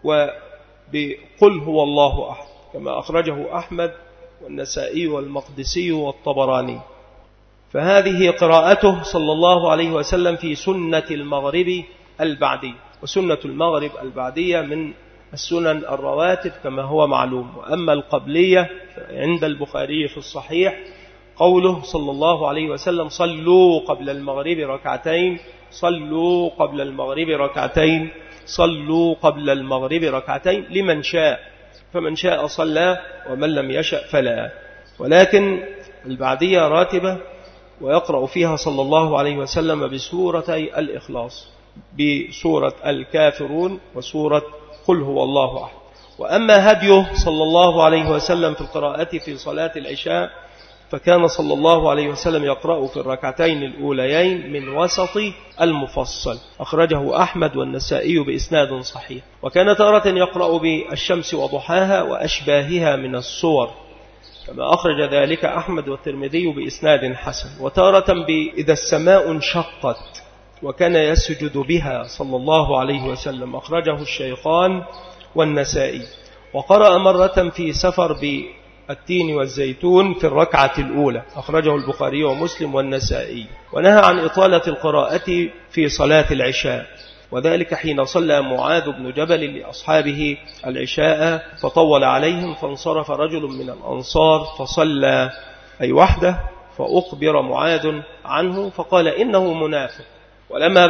وبقل هو الله أحد، كما أخرجه أحمد والنسائي والمقدسي والطبراني. فهذه قراءته صلى الله عليه وسلم في سنة المغرب البعدية، وسنة المغرب البعدية من السنن الرواتب كما هو معلوم. وأما القبلية عند البخاري في الصحيح قوله صلى الله عليه وسلم صلوا قبل المغرب ركعتين، صلوا قبل المغرب ركعتين، صلوا قبل المغرب ركعتين لمن شاء، فمن شاء صلى ومن لم يشأ فلا. ولكن البعدية راتبة ويقرأ فيها صلى الله عليه وسلم بسورتي الإخلاص، بسورة الكافرون وسورة قل هو الله أحد. وأما هديه صلى الله عليه وسلم في القراءة في صلاة العشاء فكان صلى الله عليه وسلم يقرأ في الركعتين الأوليين من وسط المفصل، أخرجه أحمد والنسائي بإسناد صحيح. وكان تارة يقرأ بالشمس وضحاها وأشباهها من الصور، كما أخرج ذلك أحمد والترمذي بإسناد حسن. وتارة بإذا السماء انشقت وكان يسجد بها صلى الله عليه وسلم، أخرجه الشيخان والنسائي. وقرأ مرة في سفر بالتين والزيتون في الركعة الأولى، أخرجه البخاري ومسلم والنسائي. ونهى عن إطالة القراءة في صلاة العشاء، وذلك حين صلى معاذ بن جبل لأصحابه العشاء فطول عليهم، فانصرف رجل من الأنصار فصلى أي وحده، فأخبر معاذ عنه فقال إنه منافق. ولما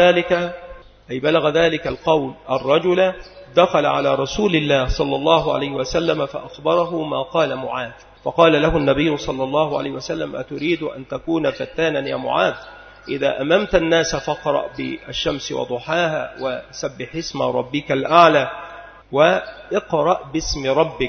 بلغ ذلك القول الرجل دخل على رسول الله صلى الله عليه وسلم فأخبره ما قال معاذ، فقال له النبي صلى الله عليه وسلم أتريد أن تكون فتانا يا معاذ؟ إذا أممت الناس فاقرأ بالشمس وضحاها وسبح اسم ربك الأعلى واقرأ باسم ربك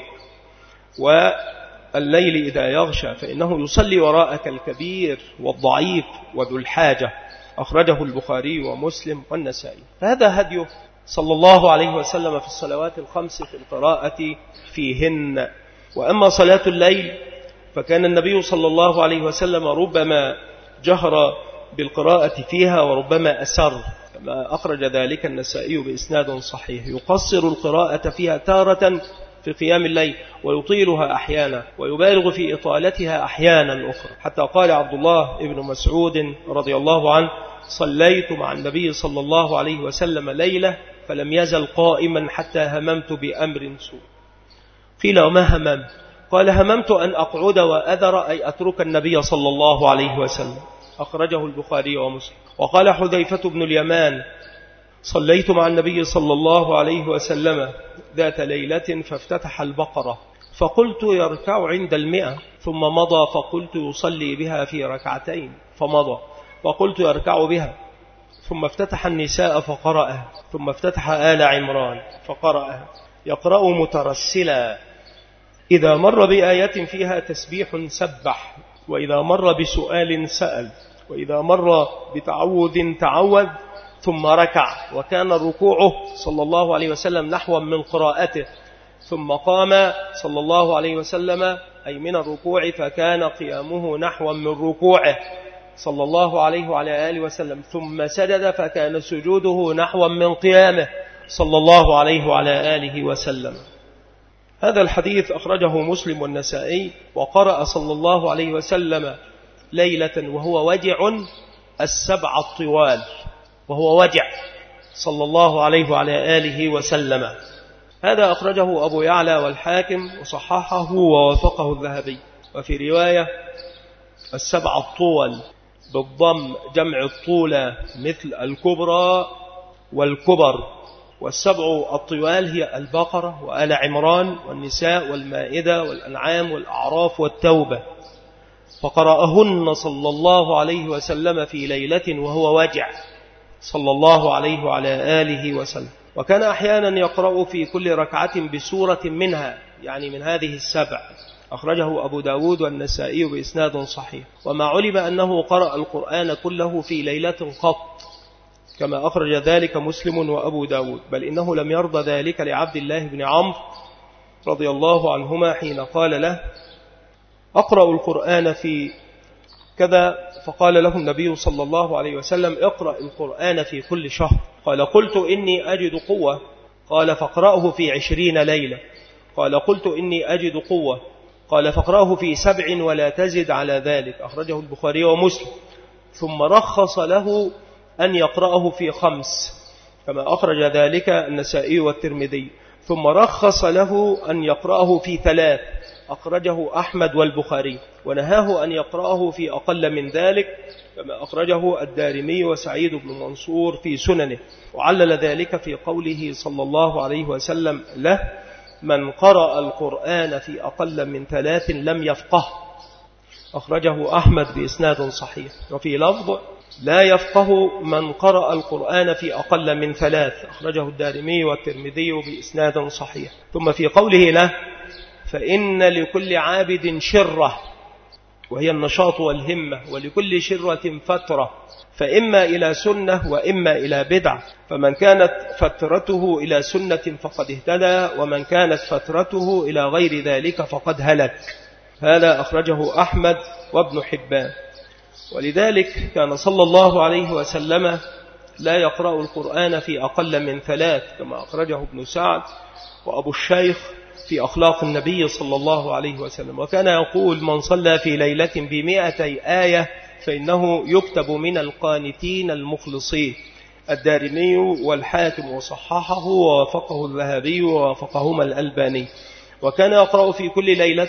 والليل إذا يغشى، فإنه يصلي وراءك الكبير والضعيف وذو الحاجة، أخرجه البخاري ومسلم والنسائي. هذا هديه صلى الله عليه وسلم في الصلوات الخمس في القراءة فيهن. وأما صلاة الليل فكان النبي صلى الله عليه وسلم ربما جهر بالقراءة فيها وربما أسر، كما أخرج ذلك النسائي بإسناد صحيح. يقصر القراءة فيها تارة في قيام الليل ويطيلها أحيانا ويبالغ في إطالتها أحيانا أخرى، حتى قال عبد الله بن مسعود رضي الله عنه صليت مع النبي صلى الله عليه وسلم ليلة فلم يزل قائما حتى هممت بأمر سوء. قيل وما هممت؟ قال هممت أن أقعد وأذر، أي أترك النبي صلى الله عليه وسلم، أخرجه البخاري ومسلم. وقال حذيفة بن اليمان صليت مع النبي صلى الله عليه وسلم ذات ليلة فافتتح البقرة فقلت يركع عند 100 ثم مضى، فقلت يصلي بها في ركعتين فمضى، فقلت يركع بها، ثم افتتح النساء فقرأها، ثم افتتح آل عمران فقرأها، يقرأ مترسلا، إذا مر بآية فيها تسبيح سبح، وإذا مر بسؤال سأل، وإذا مر بتعوذ تعوذ، ثم ركع، وكان ركوعه صلى الله عليه وسلم نحو من قراءته، ثم قام صلى الله عليه وسلم أي من الركوع، فكان قيامه نحو من ركوعه صلى الله عليه وعلى آله وسلم، ثم سجد فكان سجوده نحو من قيامه صلى الله عليه وعلى آله وسلم. هذا الحديث أخرجه مسلم والنسائي. وقرأ صلى الله عليه وسلم ليلة وهو وجع 7 الطوال، وهو وجع صلى الله عليه وعلى آله وسلم. هذا أخرجه أبو يعلى والحاكم وصححه ووافقه الذهبي. وفي رواية 7 الطول بالضم جمع الطولة مثل الكبرى والكبر، والسبع الطوال هي البقرة وآل عمران والنساء والمائدة والأنعام والأعراف والتوبة، فقرأهن صلى الله عليه وسلم في ليلة وهو وجع صلى الله عليه وعلى آله وسلم. وكان أحيانا يقرأ في كل ركعة بسورة منها، يعني من هذه 7، أخرجه أبو داود والنسائي بإسناد صحيح. وما علم أنه قرأ القرآن كله في ليلة قط، كما أخرج ذلك مسلم وأبو داود، بل إنه لم يرضى ذلك لعبد الله بن عمرو رضي الله عنهما حين قال له أقرأ القرآن في كذا، فقال له النبي صلى الله عليه وسلم اقرأ القرآن في كل شهر. قال قلت إني أجد قوة. قال فاقرأه في 20 ليلة. قال قلت إني أجد قوة. قال فاقرأه في 7 ولا تزد على ذلك. أخرجه البخاري ومسلم. ثم رخص له أن يقرأه في 5 كما أخرج ذلك النسائي والترمذي. ثم رخص له أن يقرأه في 3 أخرجه أحمد والبخاري. ونهاه أن يقرأه في أقل من ذلك كما أخرجه الدارمي وسعيد بن منصور في سننه. وعلل ذلك في قوله صلى الله عليه وسلم له من قرأ القرآن في أقل من 3 لم يفقه. أخرجه أحمد بإسناد صحيح. وفي لفظ لا يفقه من قرأ القرآن في أقل من 3 أخرجه الدارمي والترمذي بإسناد صحيح. ثم في قوله له فإن لكل عابد شرة وهي النشاط والهمة، ولكل شرة فترة، فإما إلى سنة وإما إلى بدعة، فمن كانت فترته إلى سنة فقد اهتدى، ومن كانت فترته إلى غير ذلك فقد هلك. هذا أخرجه أحمد وابن حبان. ولذلك كان صلى الله عليه وسلم لا يقرأ القرآن في أقل من 3 كما أخرجه ابن سعد وأبو الشيخ في أخلاق النبي صلى الله عليه وسلم. وكان يقول من صلى في ليلة ب100 آية فإنه يكتب من القانتين المخلصين. الدارمي والحاكم وصححه ووافقه الذهبي ووافقهما الألباني. وكان يقرأ في كل ليلة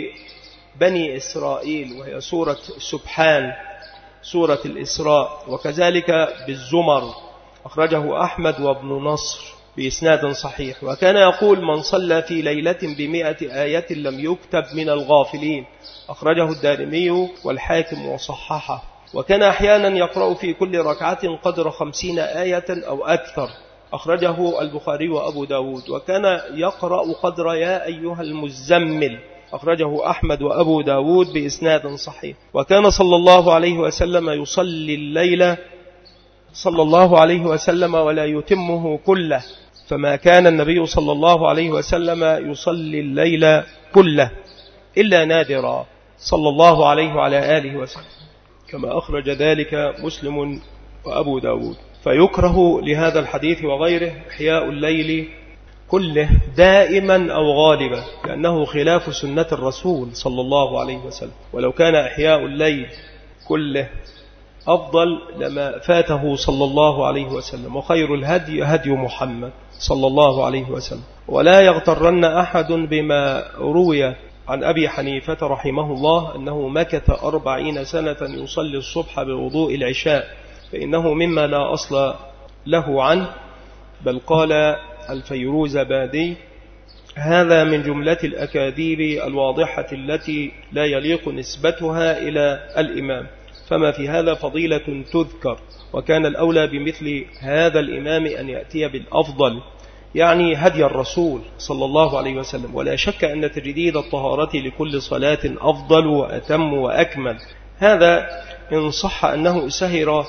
ببني إسرائيل وهي سورة سبحان سورة الإسراء، وكذلك بالزمر أخرجه أحمد وابن نصر بإسناد صحيح. وكان يقول من صلى في ليلة ب100 آية لم يكتب من الغافلين أخرجه الدارمي والحاكم وصححه. وكان أحيانا يقرأ في كل ركعة قدر 50 آية أو أكثر أخرجه البخاري وأبو داود. وكان يقرأ قدر يا أيها المزمل أخرجه أحمد وأبو داود بإسناد صحيح. وكان صلى الله عليه وسلم يصلي الليل صلى الله عليه وسلم ولا يتمه كله، فما كان النبي صلى الله عليه وسلم يصلي الليل كله إلا نادرا صلى الله عليه وعلى آله وسلم كما أخرج ذلك مسلم وأبو داود. فيكره لهذا الحديث وغيره إحياء الليل كله دائما أو غالبا، لأنه خلاف سنة الرسول صلى الله عليه وسلم. ولو كان إحياء الليل كله أفضل لما فاته صلى الله عليه وسلم. وخير الهدي هدي محمد صلى الله عليه وسلم. ولا يغترن أحد بما روي عن أبي حنيفة رحمه الله أنه مكث 40 سنة يصلي الصبح بوضوء العشاء، فإنه مما لا أصل له عنه. بل قال الفيروزبادي هذا من جملة الأكاذيب الواضحة التي لا يليق نسبتها إلى الإمام، فما في هذا فضيلة تذكر. وكان الأولى بمثل هذا الإمام أن يأتي بالأفضل، يعني هدي الرسول صلى الله عليه وسلم. ولا شك أن تجديد الطهارة لكل صلاة أفضل وأتم وأكمل. هذا إن صح أنه سهر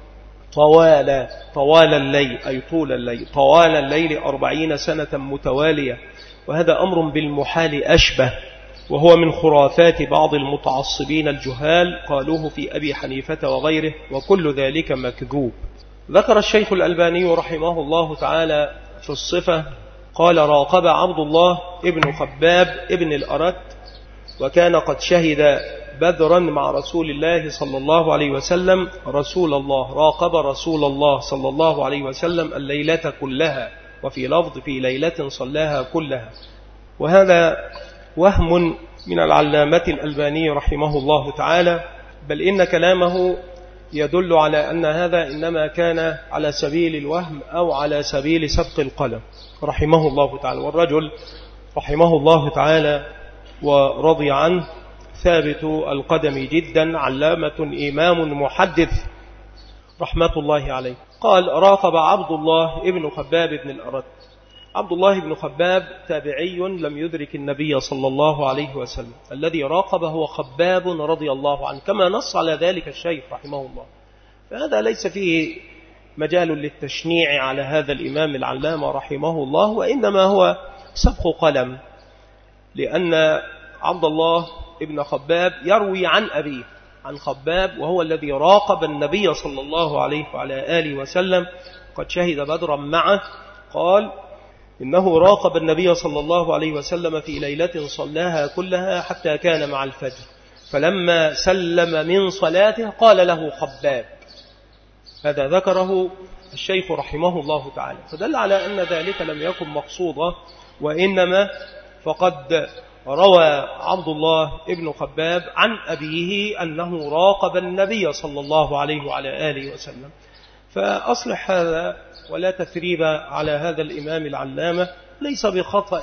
طوال الليل، أي طول الليل، طوال الليل 40 سنة متوالية. وهذا أمر بالمحال أشبه، وهو من خرافات بعض المتعصبين الجهال قالوه في أبي حنيفة وغيره، وكل ذلك مكذوب. ذكر الشيخ الألباني رحمه الله تعالى في الصفة قال راقب عبد الله ابن خباب ابن الأرت، وكان قد شهد بدرا مع رسول الله صلى الله عليه وسلم. رسول الله راقب رسول الله صلى الله عليه وسلم الليلة كلها، وفي لفظ في ليلة صلاها كلها. وهذا وهم من العلامة الألباني رحمه الله تعالى، بل إن كلامه يدل على أن هذا إنما كان على سبيل الوهم أو على سبيل سبق القلم رحمه الله تعالى. والرجل رحمه الله تعالى ورضي عنه ثابت القدم جدا، علامة إمام محدث رحمة الله عليه. قال راقب عبد الله ابن خباب بن الأرت. عبد الله بن خباب تابعي لم يدرك النبي صلى الله عليه وسلم. الذي راقب هو خباب رضي الله عنه، كما نص على ذلك الشيخ رحمه الله. فهذا ليس فيه مجال للتشنيع على هذا الإمام العلامة رحمه الله، وإنما هو سبق قلم، لأن عبد الله ابن خباب يروي عن أبيه عن خباب، وهو الذي راقب النبي صلى الله عليه وعلى آله وسلم، قد شهد بدرا معه. قال إنه راقب النبي صلى الله عليه وسلم في ليلة صلاها كلها حتى كان مع الفجر، فلما سلم من صلاته قال له خباب. هذا ذكره الشيخ رحمه الله تعالى، فدل على أن ذلك لم يكن مقصودا، وإنما فقد روى عبد الله ابن خباب عن أبيه أنه راقب النبي صلى الله عليه وعلى آله وسلم. فأصلح هذا ولا تثريب على هذا الإمام العلامة، ليس بخطأ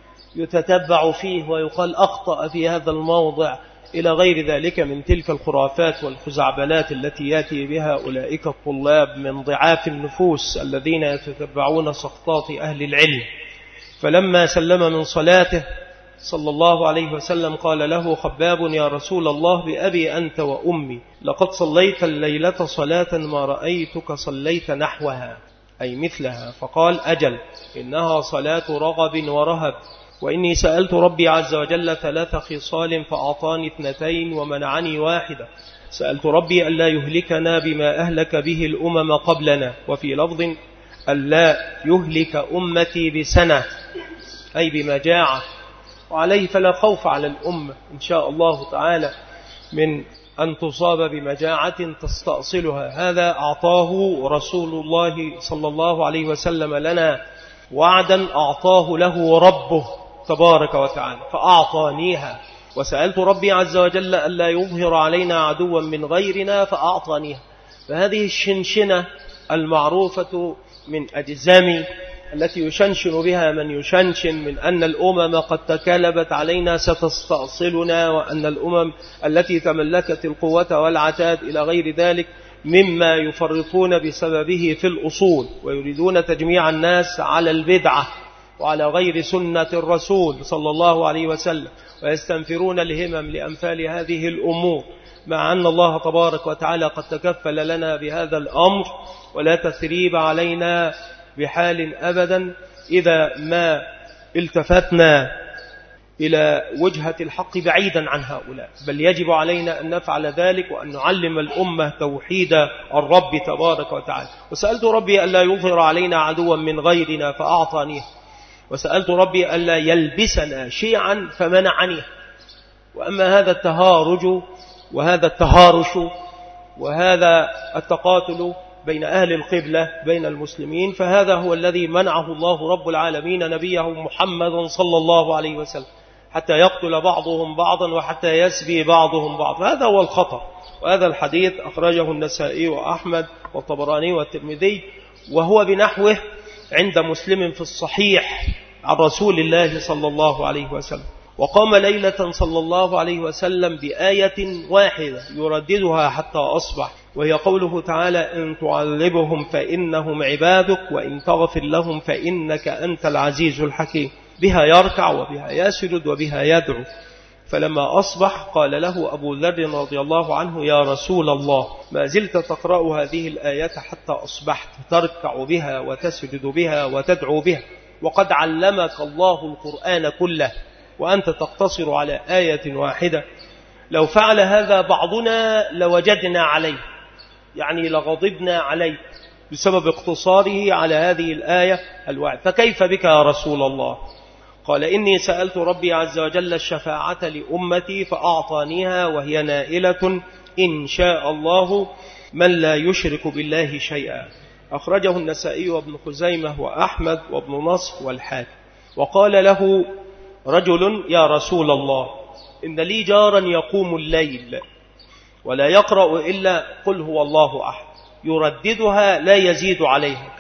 يتتبع فيه ويقال أخطأ في هذا الموضع إلى غير ذلك من تلك الخرافات والخزعبلات التي يأتي بها أولئك الطلاب من ضعاف النفوس الذين يتتبعون سقطات أهل العلم. فلما سلم من صلاته صلى الله عليه وسلم قال له خباب: يا رسول الله بأبي أنت وأمي، لقد صليت الليلة صلاة ما رأيتك صليت نحوها، أي مثلها. فقال: أجل، إنها صلاة رغب ورهب، وإني سألت ربي عز وجل 3 خصال فأعطاني 2 ومنعني 1. سألت ربي ألا يهلكنا بما أهلك به الأمم قبلنا، وفي لفظ ألا يهلك أمتي بسنة، أي بمجاعة، وعليه فلا خوف على الأمة إن شاء الله تعالى من أن تصاب بمجاعة تستأصلها. هذا أعطاه رسول الله صلى الله عليه وسلم لنا وعدا أعطاه له ربه تبارك وتعالى، فأعطانيها. وسألت ربي عز وجل ألا يظهر علينا عدوا من غيرنا فأعطانيها. فهذه الشنشنة المعروفة من أجزام التي يشنشن بها من يشنشن من أن الأمم قد تكالبت علينا ستستأصلنا، وأن الأمم التي تملكت القوة والعتاد إلى غير ذلك مما يفرطون بسببه في الأصول، ويريدون تجميع الناس على البدعة وعلى غير سنة الرسول صلى الله عليه وسلم، ويستنفرون الهمم لأمثال هذه الأمور، مع أن الله تبارك وتعالى قد تكفل لنا بهذا الأمر، ولا تثريب علينا بحال أبدا إذا ما التفتنا إلى وجهة الحق بعيدا عن هؤلاء، بل يجب علينا أن نفعل ذلك وأن نعلم الأمة توحيد الرب تبارك وتعالى. وسألت ربي ألا يظهر علينا عدوا من غيرنا فأعطانيه، وسألت ربي ألا يلبسنا شيعا فمنعنيه. وأما هذا التهارج وهذا التهارش وهذا التقاتل بين أهل القبلة بين المسلمين، فهذا هو الذي منعه الله رب العالمين نبيه محمد صلى الله عليه وسلم، حتى يقتل بعضهم بعضا وحتى يسبي بعضهم بعض. هذا هو الخطر. وهذا الحديث أخرجه النسائي وأحمد والطبراني والترمذي، وهو بنحوه عند مسلم في الصحيح عن رسول الله صلى الله عليه وسلم. وقام ليلة صلى الله عليه وسلم بآية واحدة يرددها حتى أصبح، وهي قوله تعالى: إن تعذبهم فإنهم عبادك وإن تغفر لهم فإنك أنت العزيز الحكيم. بها يركع وبها يسجد وبها يدعو. فلما أصبح قال له أبو ذر رضي الله عنه: يا رسول الله، ما زلت تقرأ هذه الآية حتى أصبحت، تركع بها وتسجد بها وتدعو بها، وقد علمك الله القرآن كله وأنت تقتصر على آية واحدة. لو فعل هذا بعضنا لوجدنا عليه، يعني لغضبنا عليه بسبب اقتصاره على هذه الآية الواحدة، فكيف بك يا رسول الله؟ قال: إني سألت ربي عز وجل الشفاعة لأمتي فأعطانيها، وهي نائلة إن شاء الله من لا يشرك بالله شيئا. أخرجه النسائي وابن خزيمة وأحمد وابن نصر والحاكم. وقال له رجل: يا رسول الله، إن لي جارا يقوم الليل ولا يقرأ إلا قل هو الله أحد، يرددها لا يزيد عليها،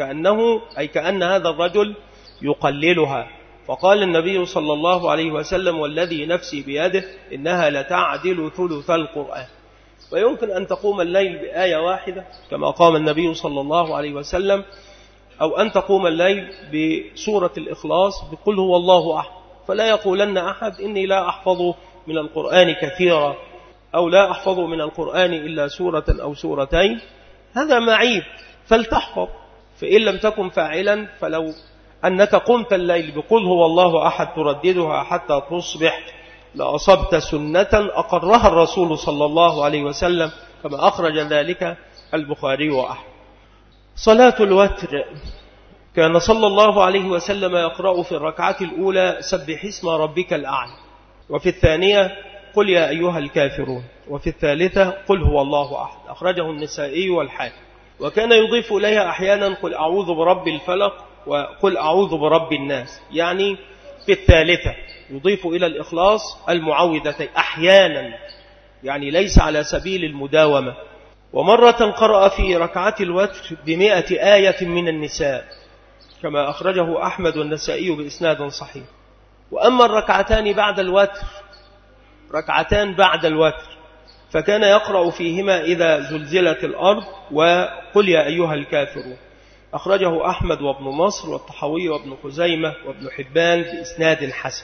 كأن هذا الرجل يقللها. فقال النبي صلى الله عليه وسلم: والذي نفسي بيده إنها لتعدل ثلث القرآن. ويمكن أن تقوم الليل بآية واحدة كما قام النبي صلى الله عليه وسلم، أو أن تقوم الليل بسورة الإخلاص بقل هو الله أحد، فلا يقولن أحد إني لا أحفظ من القرآن كثيرا، أو لا أحفظ من القرآن إلا سورة أو سورتين. هذا معيب، فلتحفظ. فإن لم تكن فاعلا فلو أنك قمت الليل بقل هو الله أحد ترددها حتى تصبح، لأصبت سنة أقرها الرسول صلى الله عليه وسلم، كما أخرج ذلك البخاري وأحمد. صلاة الوتر كان صلى الله عليه وسلم يقرأ في الركعة الأولى سبح اسم ربك الأعلى، وفي الثانية قل يا أيها الكافرون، وفي الثالثة قل هو الله أحد، أخرجه النسائي والحاكم. وكان يضيف إليها أحيانا قل أعوذ برب الفلق وقل أعوذ برب الناس، يعني في الثالثة يضيف إلى الإخلاص المعوذتين أحيانا، يعني ليس على سبيل المداومة. ومرة قرأ في ركعة الوتر ب100 آية من النساء، كما أخرجه أحمد والنسائي بإسناد صحيح. وأما الركعتان بعد الوتر، ركعتان بعد الوتر، فكان يقرأ فيهما إذا زلزلت الأرض وقل يا أيها الكافرون، أخرجه أحمد وابن نصر والطحاوي وابن خزيمة وابن حبان بإسناد حسن.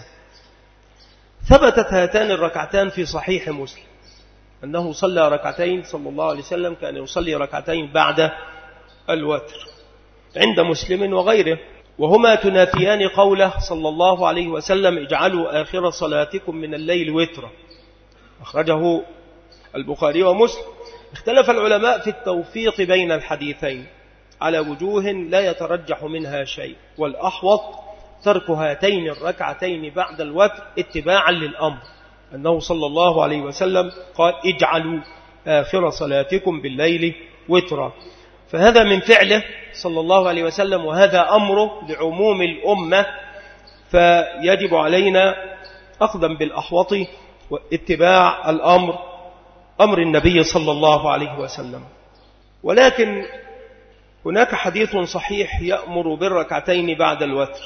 ثبتت هاتان الركعتان في صحيح مسلم أنه صلى ركعتين صلى الله عليه وسلم، كان يصلي ركعتين بعد الوتر عند مسلم وغيره، وهما تنافيان قوله صلى الله عليه وسلم اجعلوا آخر صلاتكم من الليل وترا، أخرجه البخاري ومسلم. اختلف العلماء في التوفيق بين الحديثين على وجوه لا يترجح منها شيء، والأحوط ترك هاتين الركعتين بعد الوتر اتباعا للأمر، أنه صلى الله عليه وسلم قال اجعلوا آخر صلاتكم بالليل وترا، فهذا من فعله صلى الله عليه وسلم، وهذا أمره لعموم الأمة، فيجب علينا أخذا بالأحوط واتباع الأمر، أمر النبي صلى الله عليه وسلم. ولكن هناك حديث صحيح يأمر بالركعتين بعد الوتر،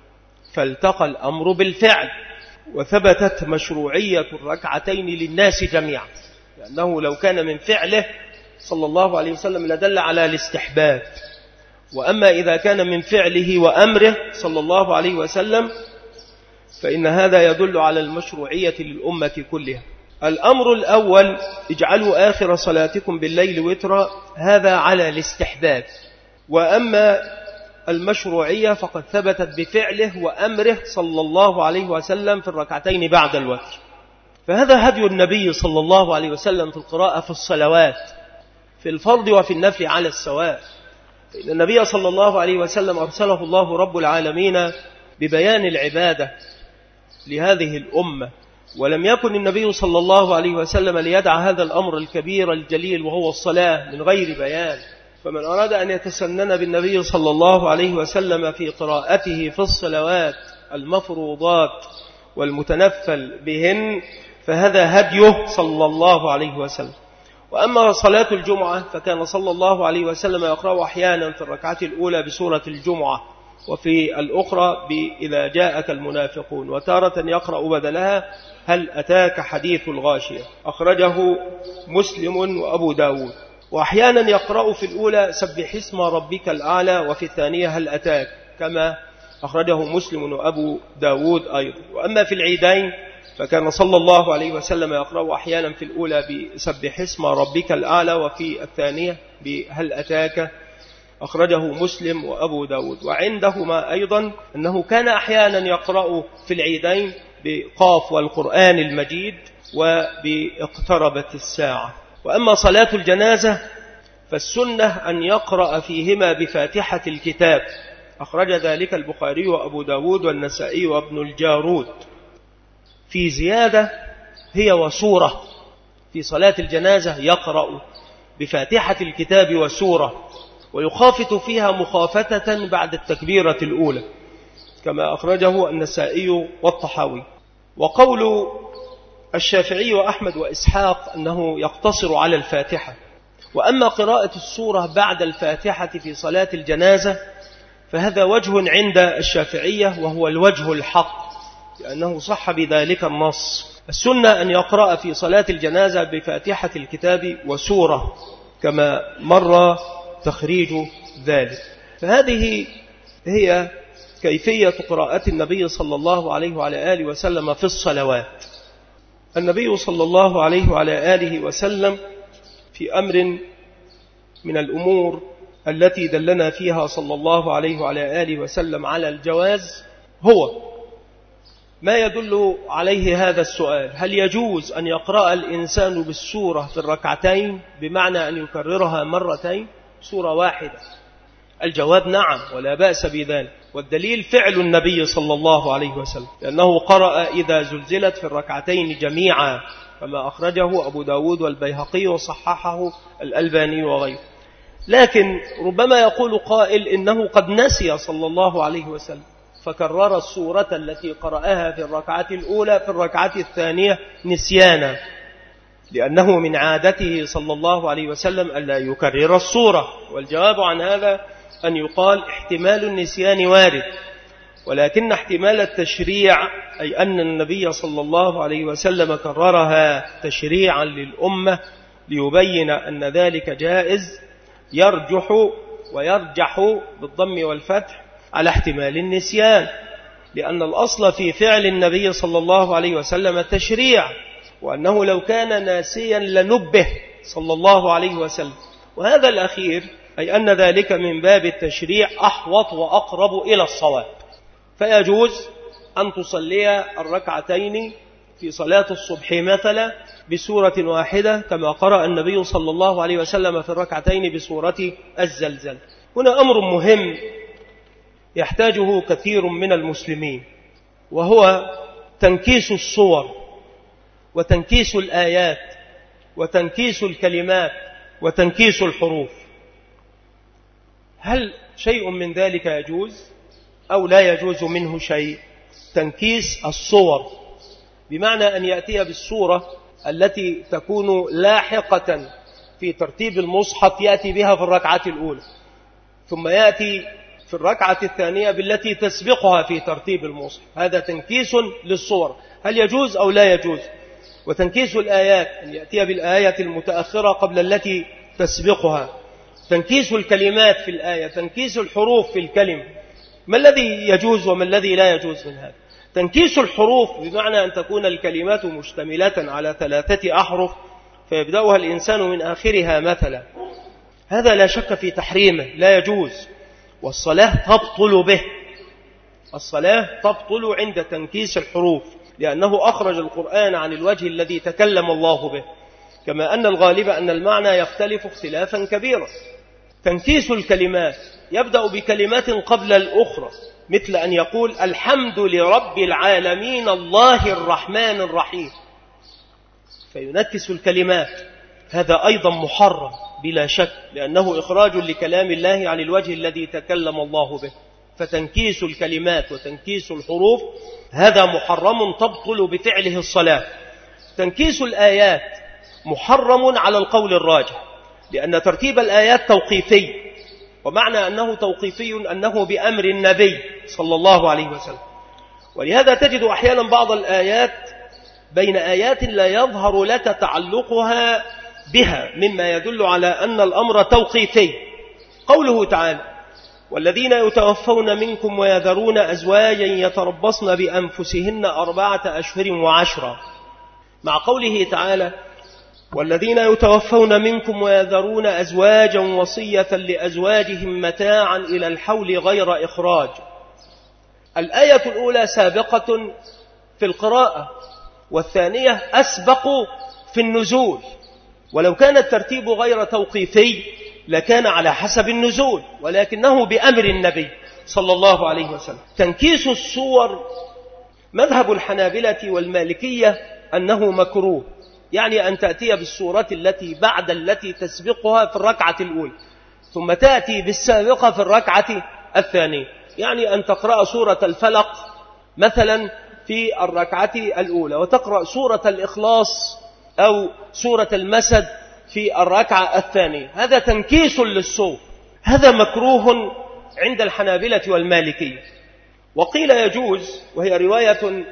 فالتقى الأمر بالفعل، وثبتت مشروعية الركعتين للناس جميعا، لأنه لو كان من فعله صلى الله عليه وسلم لدل على الاستحباب، وأما إذا كان من فعله وأمره صلى الله عليه وسلم فإن هذا يدل على المشروعية للأمة كلها. الأمر الأول اجعلوا آخر صلاتكم بالليل وترا، هذا على الاستحباب، وأما المشروعية فقد ثبتت بفعله وأمره صلى الله عليه وسلم في الركعتين بعد الوتر. فهذا هدي النبي صلى الله عليه وسلم في القراءة في الصلوات، في الفرض وفي النفل على السواء، فإن النبي صلى الله عليه وسلم أرسله الله رب العالمين ببيان العبادة لهذه الأمة، ولم يكن النبي صلى الله عليه وسلم ليدع هذا الأمر الكبير الجليل وهو الصلاة من غير بيان. فمن أراد أن يتسنن بالنبي صلى الله عليه وسلم في قراءته في الصلوات المفروضات والمتنفل بهن فهذا هديه صلى الله عليه وسلم. وأما صلاة الجمعة فكان صلى الله عليه وسلم يقرأ أحيانا في الركعة الأولى بسورة الجمعة، وفي الأخرى بإذا جاءك المنافقون، وتارة يقرأ بدلها هل أتاك حديث الغاشية، أخرجه مسلم وأبو داود. وأحيانا يقرأ في الأولى سبح اسم ربك الأعلى، وفي الثانية هل أتاك، كما أخرجه مسلم وأبو داود أيضا. وأما في العيدين فكان صلى الله عليه وسلم يقرأ أحيانا في الأولى بسبح اسم ربك الأعلى، وفي الثانية بهل أتاك، أخرجه مسلم وأبو داود. وعندهما أيضا أنه كان أحيانا يقرأ في العيدين بقاف والقرآن المجيد وباقتربت الساعة. وأما صلاة الجنازة فالسنة أن يقرأ فيهما بفاتحة الكتاب، أخرج ذلك البخاري وأبو داود والنسائي وابن الجارود. في زيادة هي وسورة، في صلاة الجنازة يقرأ بفاتحة الكتاب وسورة، ويخافت فيها مخافتة بعد التكبيرة الأولى، كما أخرجه النسائي والطحاوي. وقول الشافعي وأحمد وإسحاق أنه يقتصر على الفاتحة. وأما قراءة السورة بعد الفاتحة في صلاة الجنازة فهذا وجه عند الشافعية، وهو الوجه الحق، لأنه صح بذلك النص. السنة أن يقرأ في صلاة الجنازة بفاتحة الكتاب وسورة، كما مر تخريج ذلك. فهذه هي كيفية قراءة النبي صلى الله عليه وعلى آله وسلم في الصلوات. النبي صلى الله عليه وعلى آله وسلم في أمر من الأمور التي دلنا فيها صلى الله عليه وعلى آله وسلم على الجواز، هو ما يدل عليه هذا السؤال؟ هل يجوز أن يقرأ الإنسان بالسورة في الركعتين بمعنى أن يكررها مرتين سورة واحدة؟ الجواب نعم، ولا بأس بذلك، والدليل فعل النبي صلى الله عليه وسلم، لأنه قرأ إذا زلزلت في الركعتين جميعا كما أخرجه أبو داود والبيهقي وصححه الألباني وغيره. لكن ربما يقول قائل إنه قد نسي صلى الله عليه وسلم فكرر السورة التي قرأها في الركعة الأولى في الركعة الثانية نسيانا، لأنه من عادته صلى الله عليه وسلم ألا يكرر السورة. والجواب عن هذا أن يقال احتمال النسيان وارد، ولكن احتمال التشريع، أي أن النبي صلى الله عليه وسلم كررها تشريعا للأمة ليبين أن ذلك جائز، يرجح بالضم والفتح على احتمال النسيان، لأن الأصل في فعل النبي صلى الله عليه وسلم التشريع، وأنه لو كان ناسيا لنبه صلى الله عليه وسلم. وهذا الأخير أي أن ذلك من باب التشريع أحوط وأقرب إلى الصواب. فيجوز أن تصلي الركعتين في صلاة الصبح مثلا بسورة واحدة كما قرأ النبي صلى الله عليه وسلم في الركعتين بسورة الزلزال. هنا أمر مهم يحتاجه كثير من المسلمين، وهو تنكيس الصور وتنكيس الآيات وتنكيس الكلمات وتنكيس الحروف. هل شيء من ذلك يجوز أو لا يجوز منه شيء؟ تنكيس الصور بمعنى أن يأتي بالصورة التي تكون لاحقة في ترتيب المصحف يأتي بها في الركعة الأولى، ثم يأتي في الركعة الثانية بالتي تسبقها في ترتيب المصحف. هذا تنكيس للصور، هل يجوز أو لا يجوز؟ وتنكيس الآيات أن يأتي بالآية المتأخرة قبل التي تسبقها، تنكيس الكلمات في الآية، تنكيس الحروف في الكلمة، ما الذي يجوز وما الذي لا يجوز من هذا؟ تنكيس الحروف بمعنى أن تكون الكلمات مشتملة على 3 أحرف فيبدأها الإنسان من آخرها مثلا، هذا لا شك في تحريمه، لا يجوز، والصلاة تبطل به. الصلاة تبطل عند تنكيس الحروف، لأنه أخرج القرآن عن الوجه الذي تكلم الله به، كما أن الغالب أن المعنى يختلف اختلافا كبيرا. تنكيس الكلمات يبدأ بكلمات قبل الأخرى، مثل أن يقول الحمد لرب العالمين الله الرحمن الرحيم، فينكس الكلمات، هذا أيضا محرم بلا شك، لأنه إخراج لكلام الله عن الوجه الذي تكلم الله به. فتنكيس الكلمات وتنكيس الحروف هذا محرم تبطل بفعله الصلاة. تنكيس الآيات محرم على القول الراجح، لأن ترتيب الآيات توقيفي، ومعنى أنه توقيفي أنه بأمر النبي صلى الله عليه وسلم. ولهذا تجد أحيانا بعض الآيات بين آيات لا يظهر لك تعلقها بها، مما يدل على أن الأمر توقيفي. قوله تعالى والذين يتوفون منكم ويذرون أزواجا يتربصن بأنفسهن 4 أشهر و10، مع قوله تعالى والذين يتوفون منكم ويذرون أزواجا وصية لأزواجهم متاعا إلى الحول غير إخراج. الآية الأولى سابقة في القراءة، والثانية أسبق في النزول، ولو كان الترتيب غير توقيفي لكان على حسب النزول، ولكنه بأمر النبي صلى الله عليه وسلم. تنكيس الصور مذهب الحنابلة والمالكية أنه مكروه، يعني أن تأتي بالسورة التي بعد التي تسبقها في الركعة الأولى ثم تأتي بالسابقة في الركعة الثانية، يعني أن تقرأ سورة الفلق مثلا في الركعة الأولى وتقرأ سورة الإخلاص أو سورة المسد في الركعة الثانية، هذا تنكيس للصور، هذا مكروه عند الحنابلة والمالكية. وقيل يجوز، وهي رواية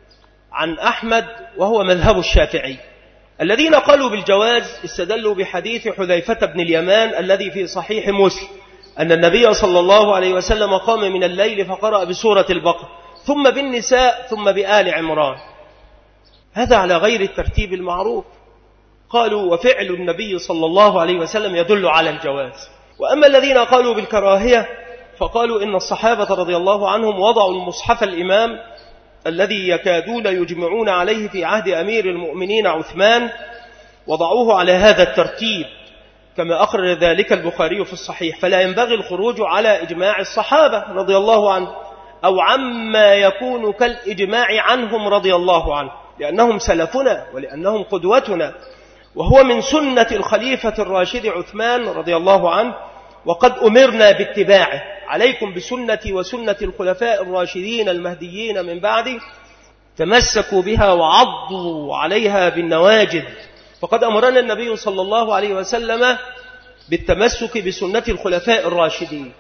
عن أحمد وهو مذهب الشافعي. الذين قالوا بالجواز استدلوا بحديث حذيفة بن اليمان الذي في صحيح مسلم أن النبي صلى الله عليه وسلم قام من الليل فقرأ بسورة البقرة ثم بالنساء ثم بآل عمران، هذا على غير الترتيب المعروف. قالوا وفعل النبي صلى الله عليه وسلم يدل على الجواز. وأما الذين قالوا بالكراهية فقالوا إن الصحابة رضي الله عنهم وضعوا المصحف الإمام الذي يكادون يجمعون عليه في عهد أمير المؤمنين عثمان وضعوه على هذا الترتيب كما أخرج ذلك البخاري في الصحيح. فلا ينبغي الخروج على إجماع الصحابة رضي الله عنه أو عما يكون كالإجماع عنهم رضي الله عنه، لأنهم سلفنا ولأنهم قدوتنا، وهو من سنة الخليفة الراشد عثمان رضي الله عنه، وقد أمرنا باتباعه. عليكم بسنتي وسنة الخلفاء الراشدين المهديين من بعدي، تمسكوا بها وعضوا عليها بالنواجذ. فقد أمرنا النبي صلى الله عليه وسلم بالتمسك بسنة الخلفاء الراشدين،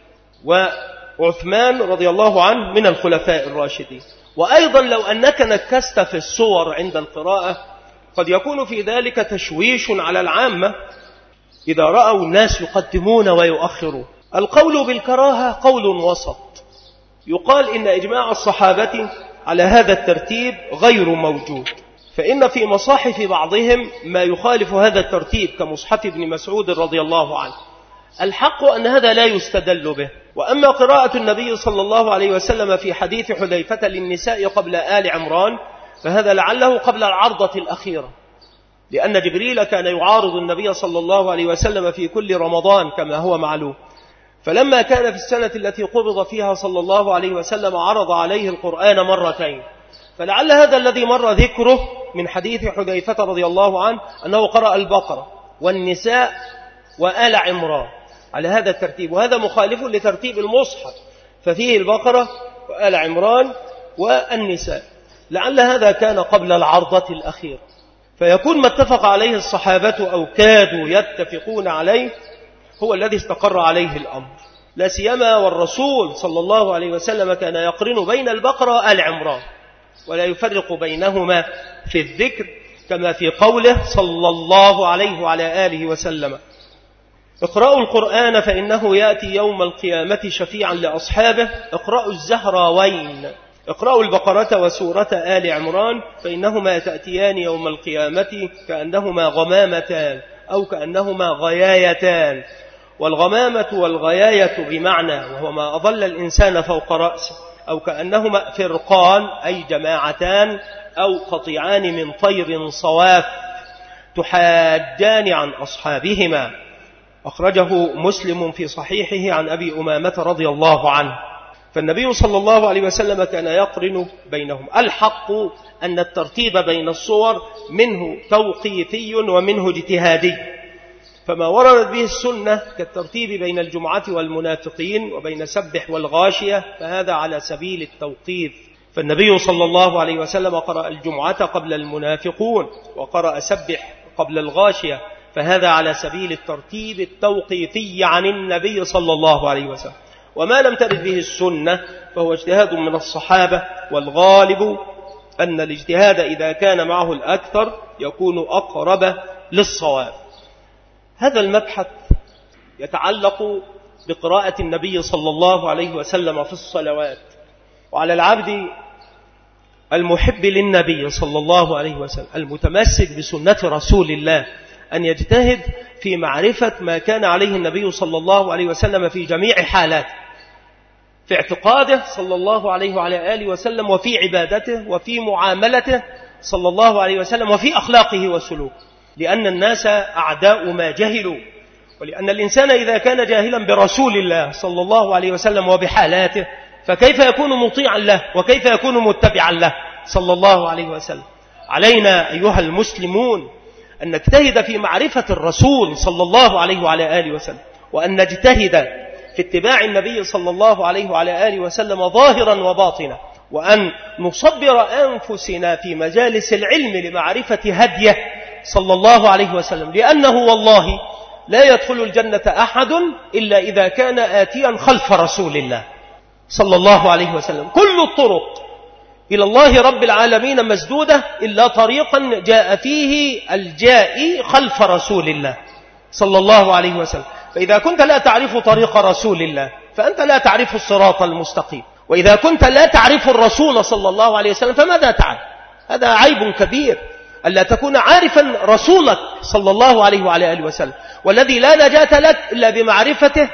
وعثمان رضي الله عنه من الخلفاء الراشدين. وأيضا لو أنك نكست في الصور عند القراءة قد يكون في ذلك تشويش على العامة إذا رأوا الناس يقدمون ويؤخرون. القول بالكراهة قول وسط، يقال إن إجماع الصحابة على هذا الترتيب غير موجود، فإن في مصاحف بعضهم ما يخالف هذا الترتيب كمصحف ابن مسعود رضي الله عنه. الحق أن هذا لا يستدل به. وأما قراءة النبي صلى الله عليه وسلم في حديث حذيفة للنساء قبل آل عمران فهذا لعله قبل العرضة الأخيرة، لأن جبريل كان يعارض النبي صلى الله عليه وسلم في كل رمضان كما هو معلوم. فلما كان في السنة التي قبض فيها صلى الله عليه وسلم عرض عليه القرآن مرتين، فلعل هذا الذي مر ذكره من حديث حذيفة رضي الله عنه أنه قرأ البقرة والنساء وآل عمران على هذا الترتيب، وهذا مخالف لترتيب المصحف، ففيه البقرة وآل عمران والنساء. لعل هذا كان قبل العرضة الأخيرة، فيكون ما اتفق عليه الصحابة أو كادوا يتفقون عليه هو الذي استقر عليه الأمر، لا سيما والرسول صلى الله عليه وسلم كان يقرن بين البقرة وآل عمران ولا يفرق بينهما في الذكر، كما في قوله صلى الله عليه وعلى آله وسلم: اقرأوا القرآن فإنه يأتي يوم القيامة شفيعا لأصحابه. اقرأوا الزهراوين، اقرأوا البقرة وسورة آل عمران فإنهما تأتيان يوم القيامة كأنهما غمامتان أو كأنهما غيايتان. والغمامة والغياية بمعنى وهو ما أضل الإنسان فوق رأسه، أو كأنهما فرقان أي جماعتان أو قطيعان من طير صواف تحاجان عن أصحابهما. أخرجه مسلم في صحيحه عن أبي أمامة رضي الله عنه. فالنبي صلى الله عليه وسلم كان يقرن بينهم. الحق أن الترتيب بين الصور منه توقيفي ومنه اجتهادي، فما وردت به السنة كالترتيب بين الجمعة والمنافقين وبين سبح والغاشية فهذا على سبيل التوقيف. فالنبي صلى الله عليه وسلم قرأ الجمعة قبل المنافقون وقرأ سبح قبل الغاشية، فهذا على سبيل الترتيب التوقيفي عن النبي صلى الله عليه وسلم. وما لم ترد به السنة فهو اجتهاد من الصحابة، والغالب أن الاجتهاد إذا كان معه الأكثر يكون أقرب للصواب. هذا المبحث يتعلق بقراءة النبي صلى الله عليه وسلم في الصلوات، وعلى العبد المحب للنبي صلى الله عليه وسلم المتمسك بسنة رسول الله أن يجتهد في معرفة ما كان عليه النبي صلى الله عليه وسلم في جميع حالاته، في اعتقاده صلى الله عليه وعلى آله وسلم، وفي عبادته، وفي معاملته صلى الله عليه وسلم، وفي أخلاقه وسلوكه، لأن الناس أعداء ما جهلوا، ولأن الإنسان إذا كان جاهلا برسول الله صلى الله عليه وسلم وبحالاته فكيف يكون مطيعا له وكيف يكون متبعا له صلى الله عليه وسلم. علينا أيها المسلمون أن نجتهد في معرفة الرسول صلى الله عليه وعلى آله وسلم، وأن نجتهد في اتباع النبي صلى الله عليه وعلى آله وسلم ظاهرا وباطنا، وأن نصبر أنفسنا في مجالس العلم لمعرفة هديه صلى الله عليه وسلم، لأنه والله لا يدخل الجنة أحد إلا إذا كان آتيا خلف رسول الله صلى الله عليه وسلم. كل الطرق إلى الله رب العالمين مسدودة إلا طريقا جاء فيه الجائي خلف رسول الله صلى الله عليه وسلم. فإذا كنت لا تعرف طريق رسول الله فأنت لا تعرف الصراط المستقيم، وإذا كنت لا تعرف الرسول صلى الله عليه وسلم فماذا تعرف؟ هذا عيب كبير ألا تكون عارفا رسولك صلى الله عليه وعلى آله وسلم، والذي لا نجاة لك إلا بمعرفته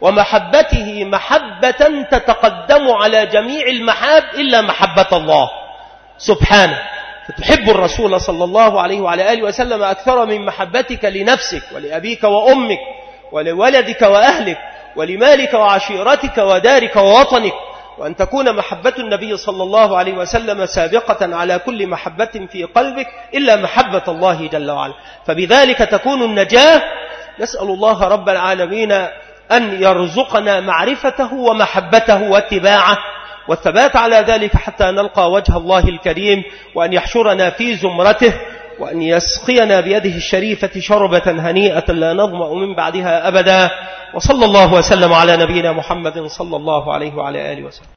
ومحبته محبة تتقدم على جميع المحاب إلا محبة الله سبحانه. فتحب الرسول صلى الله عليه وعلى آله وسلم أكثر من محبتك لنفسك ولأبيك وأمك ولولدك وأهلك ولمالك وعشيرتك ودارك ووطنك، وأن تكون محبة النبي صلى الله عليه وسلم سابقة على كل محبة في قلبك إلا محبة الله جل وعلا، فبذلك تكون النجاة. نسأل الله رب العالمين أن يرزقنا معرفته ومحبته واتباعه والثبات على ذلك حتى نلقى وجه الله الكريم، وأن يحشرنا في زمرته، وأن يسقينا بيده الشريفة شربة هنيئة لا نظمأ من بعدها أبدا. وصلى الله وسلم على نبينا محمد صلى الله عليه وعلى آله وسلم.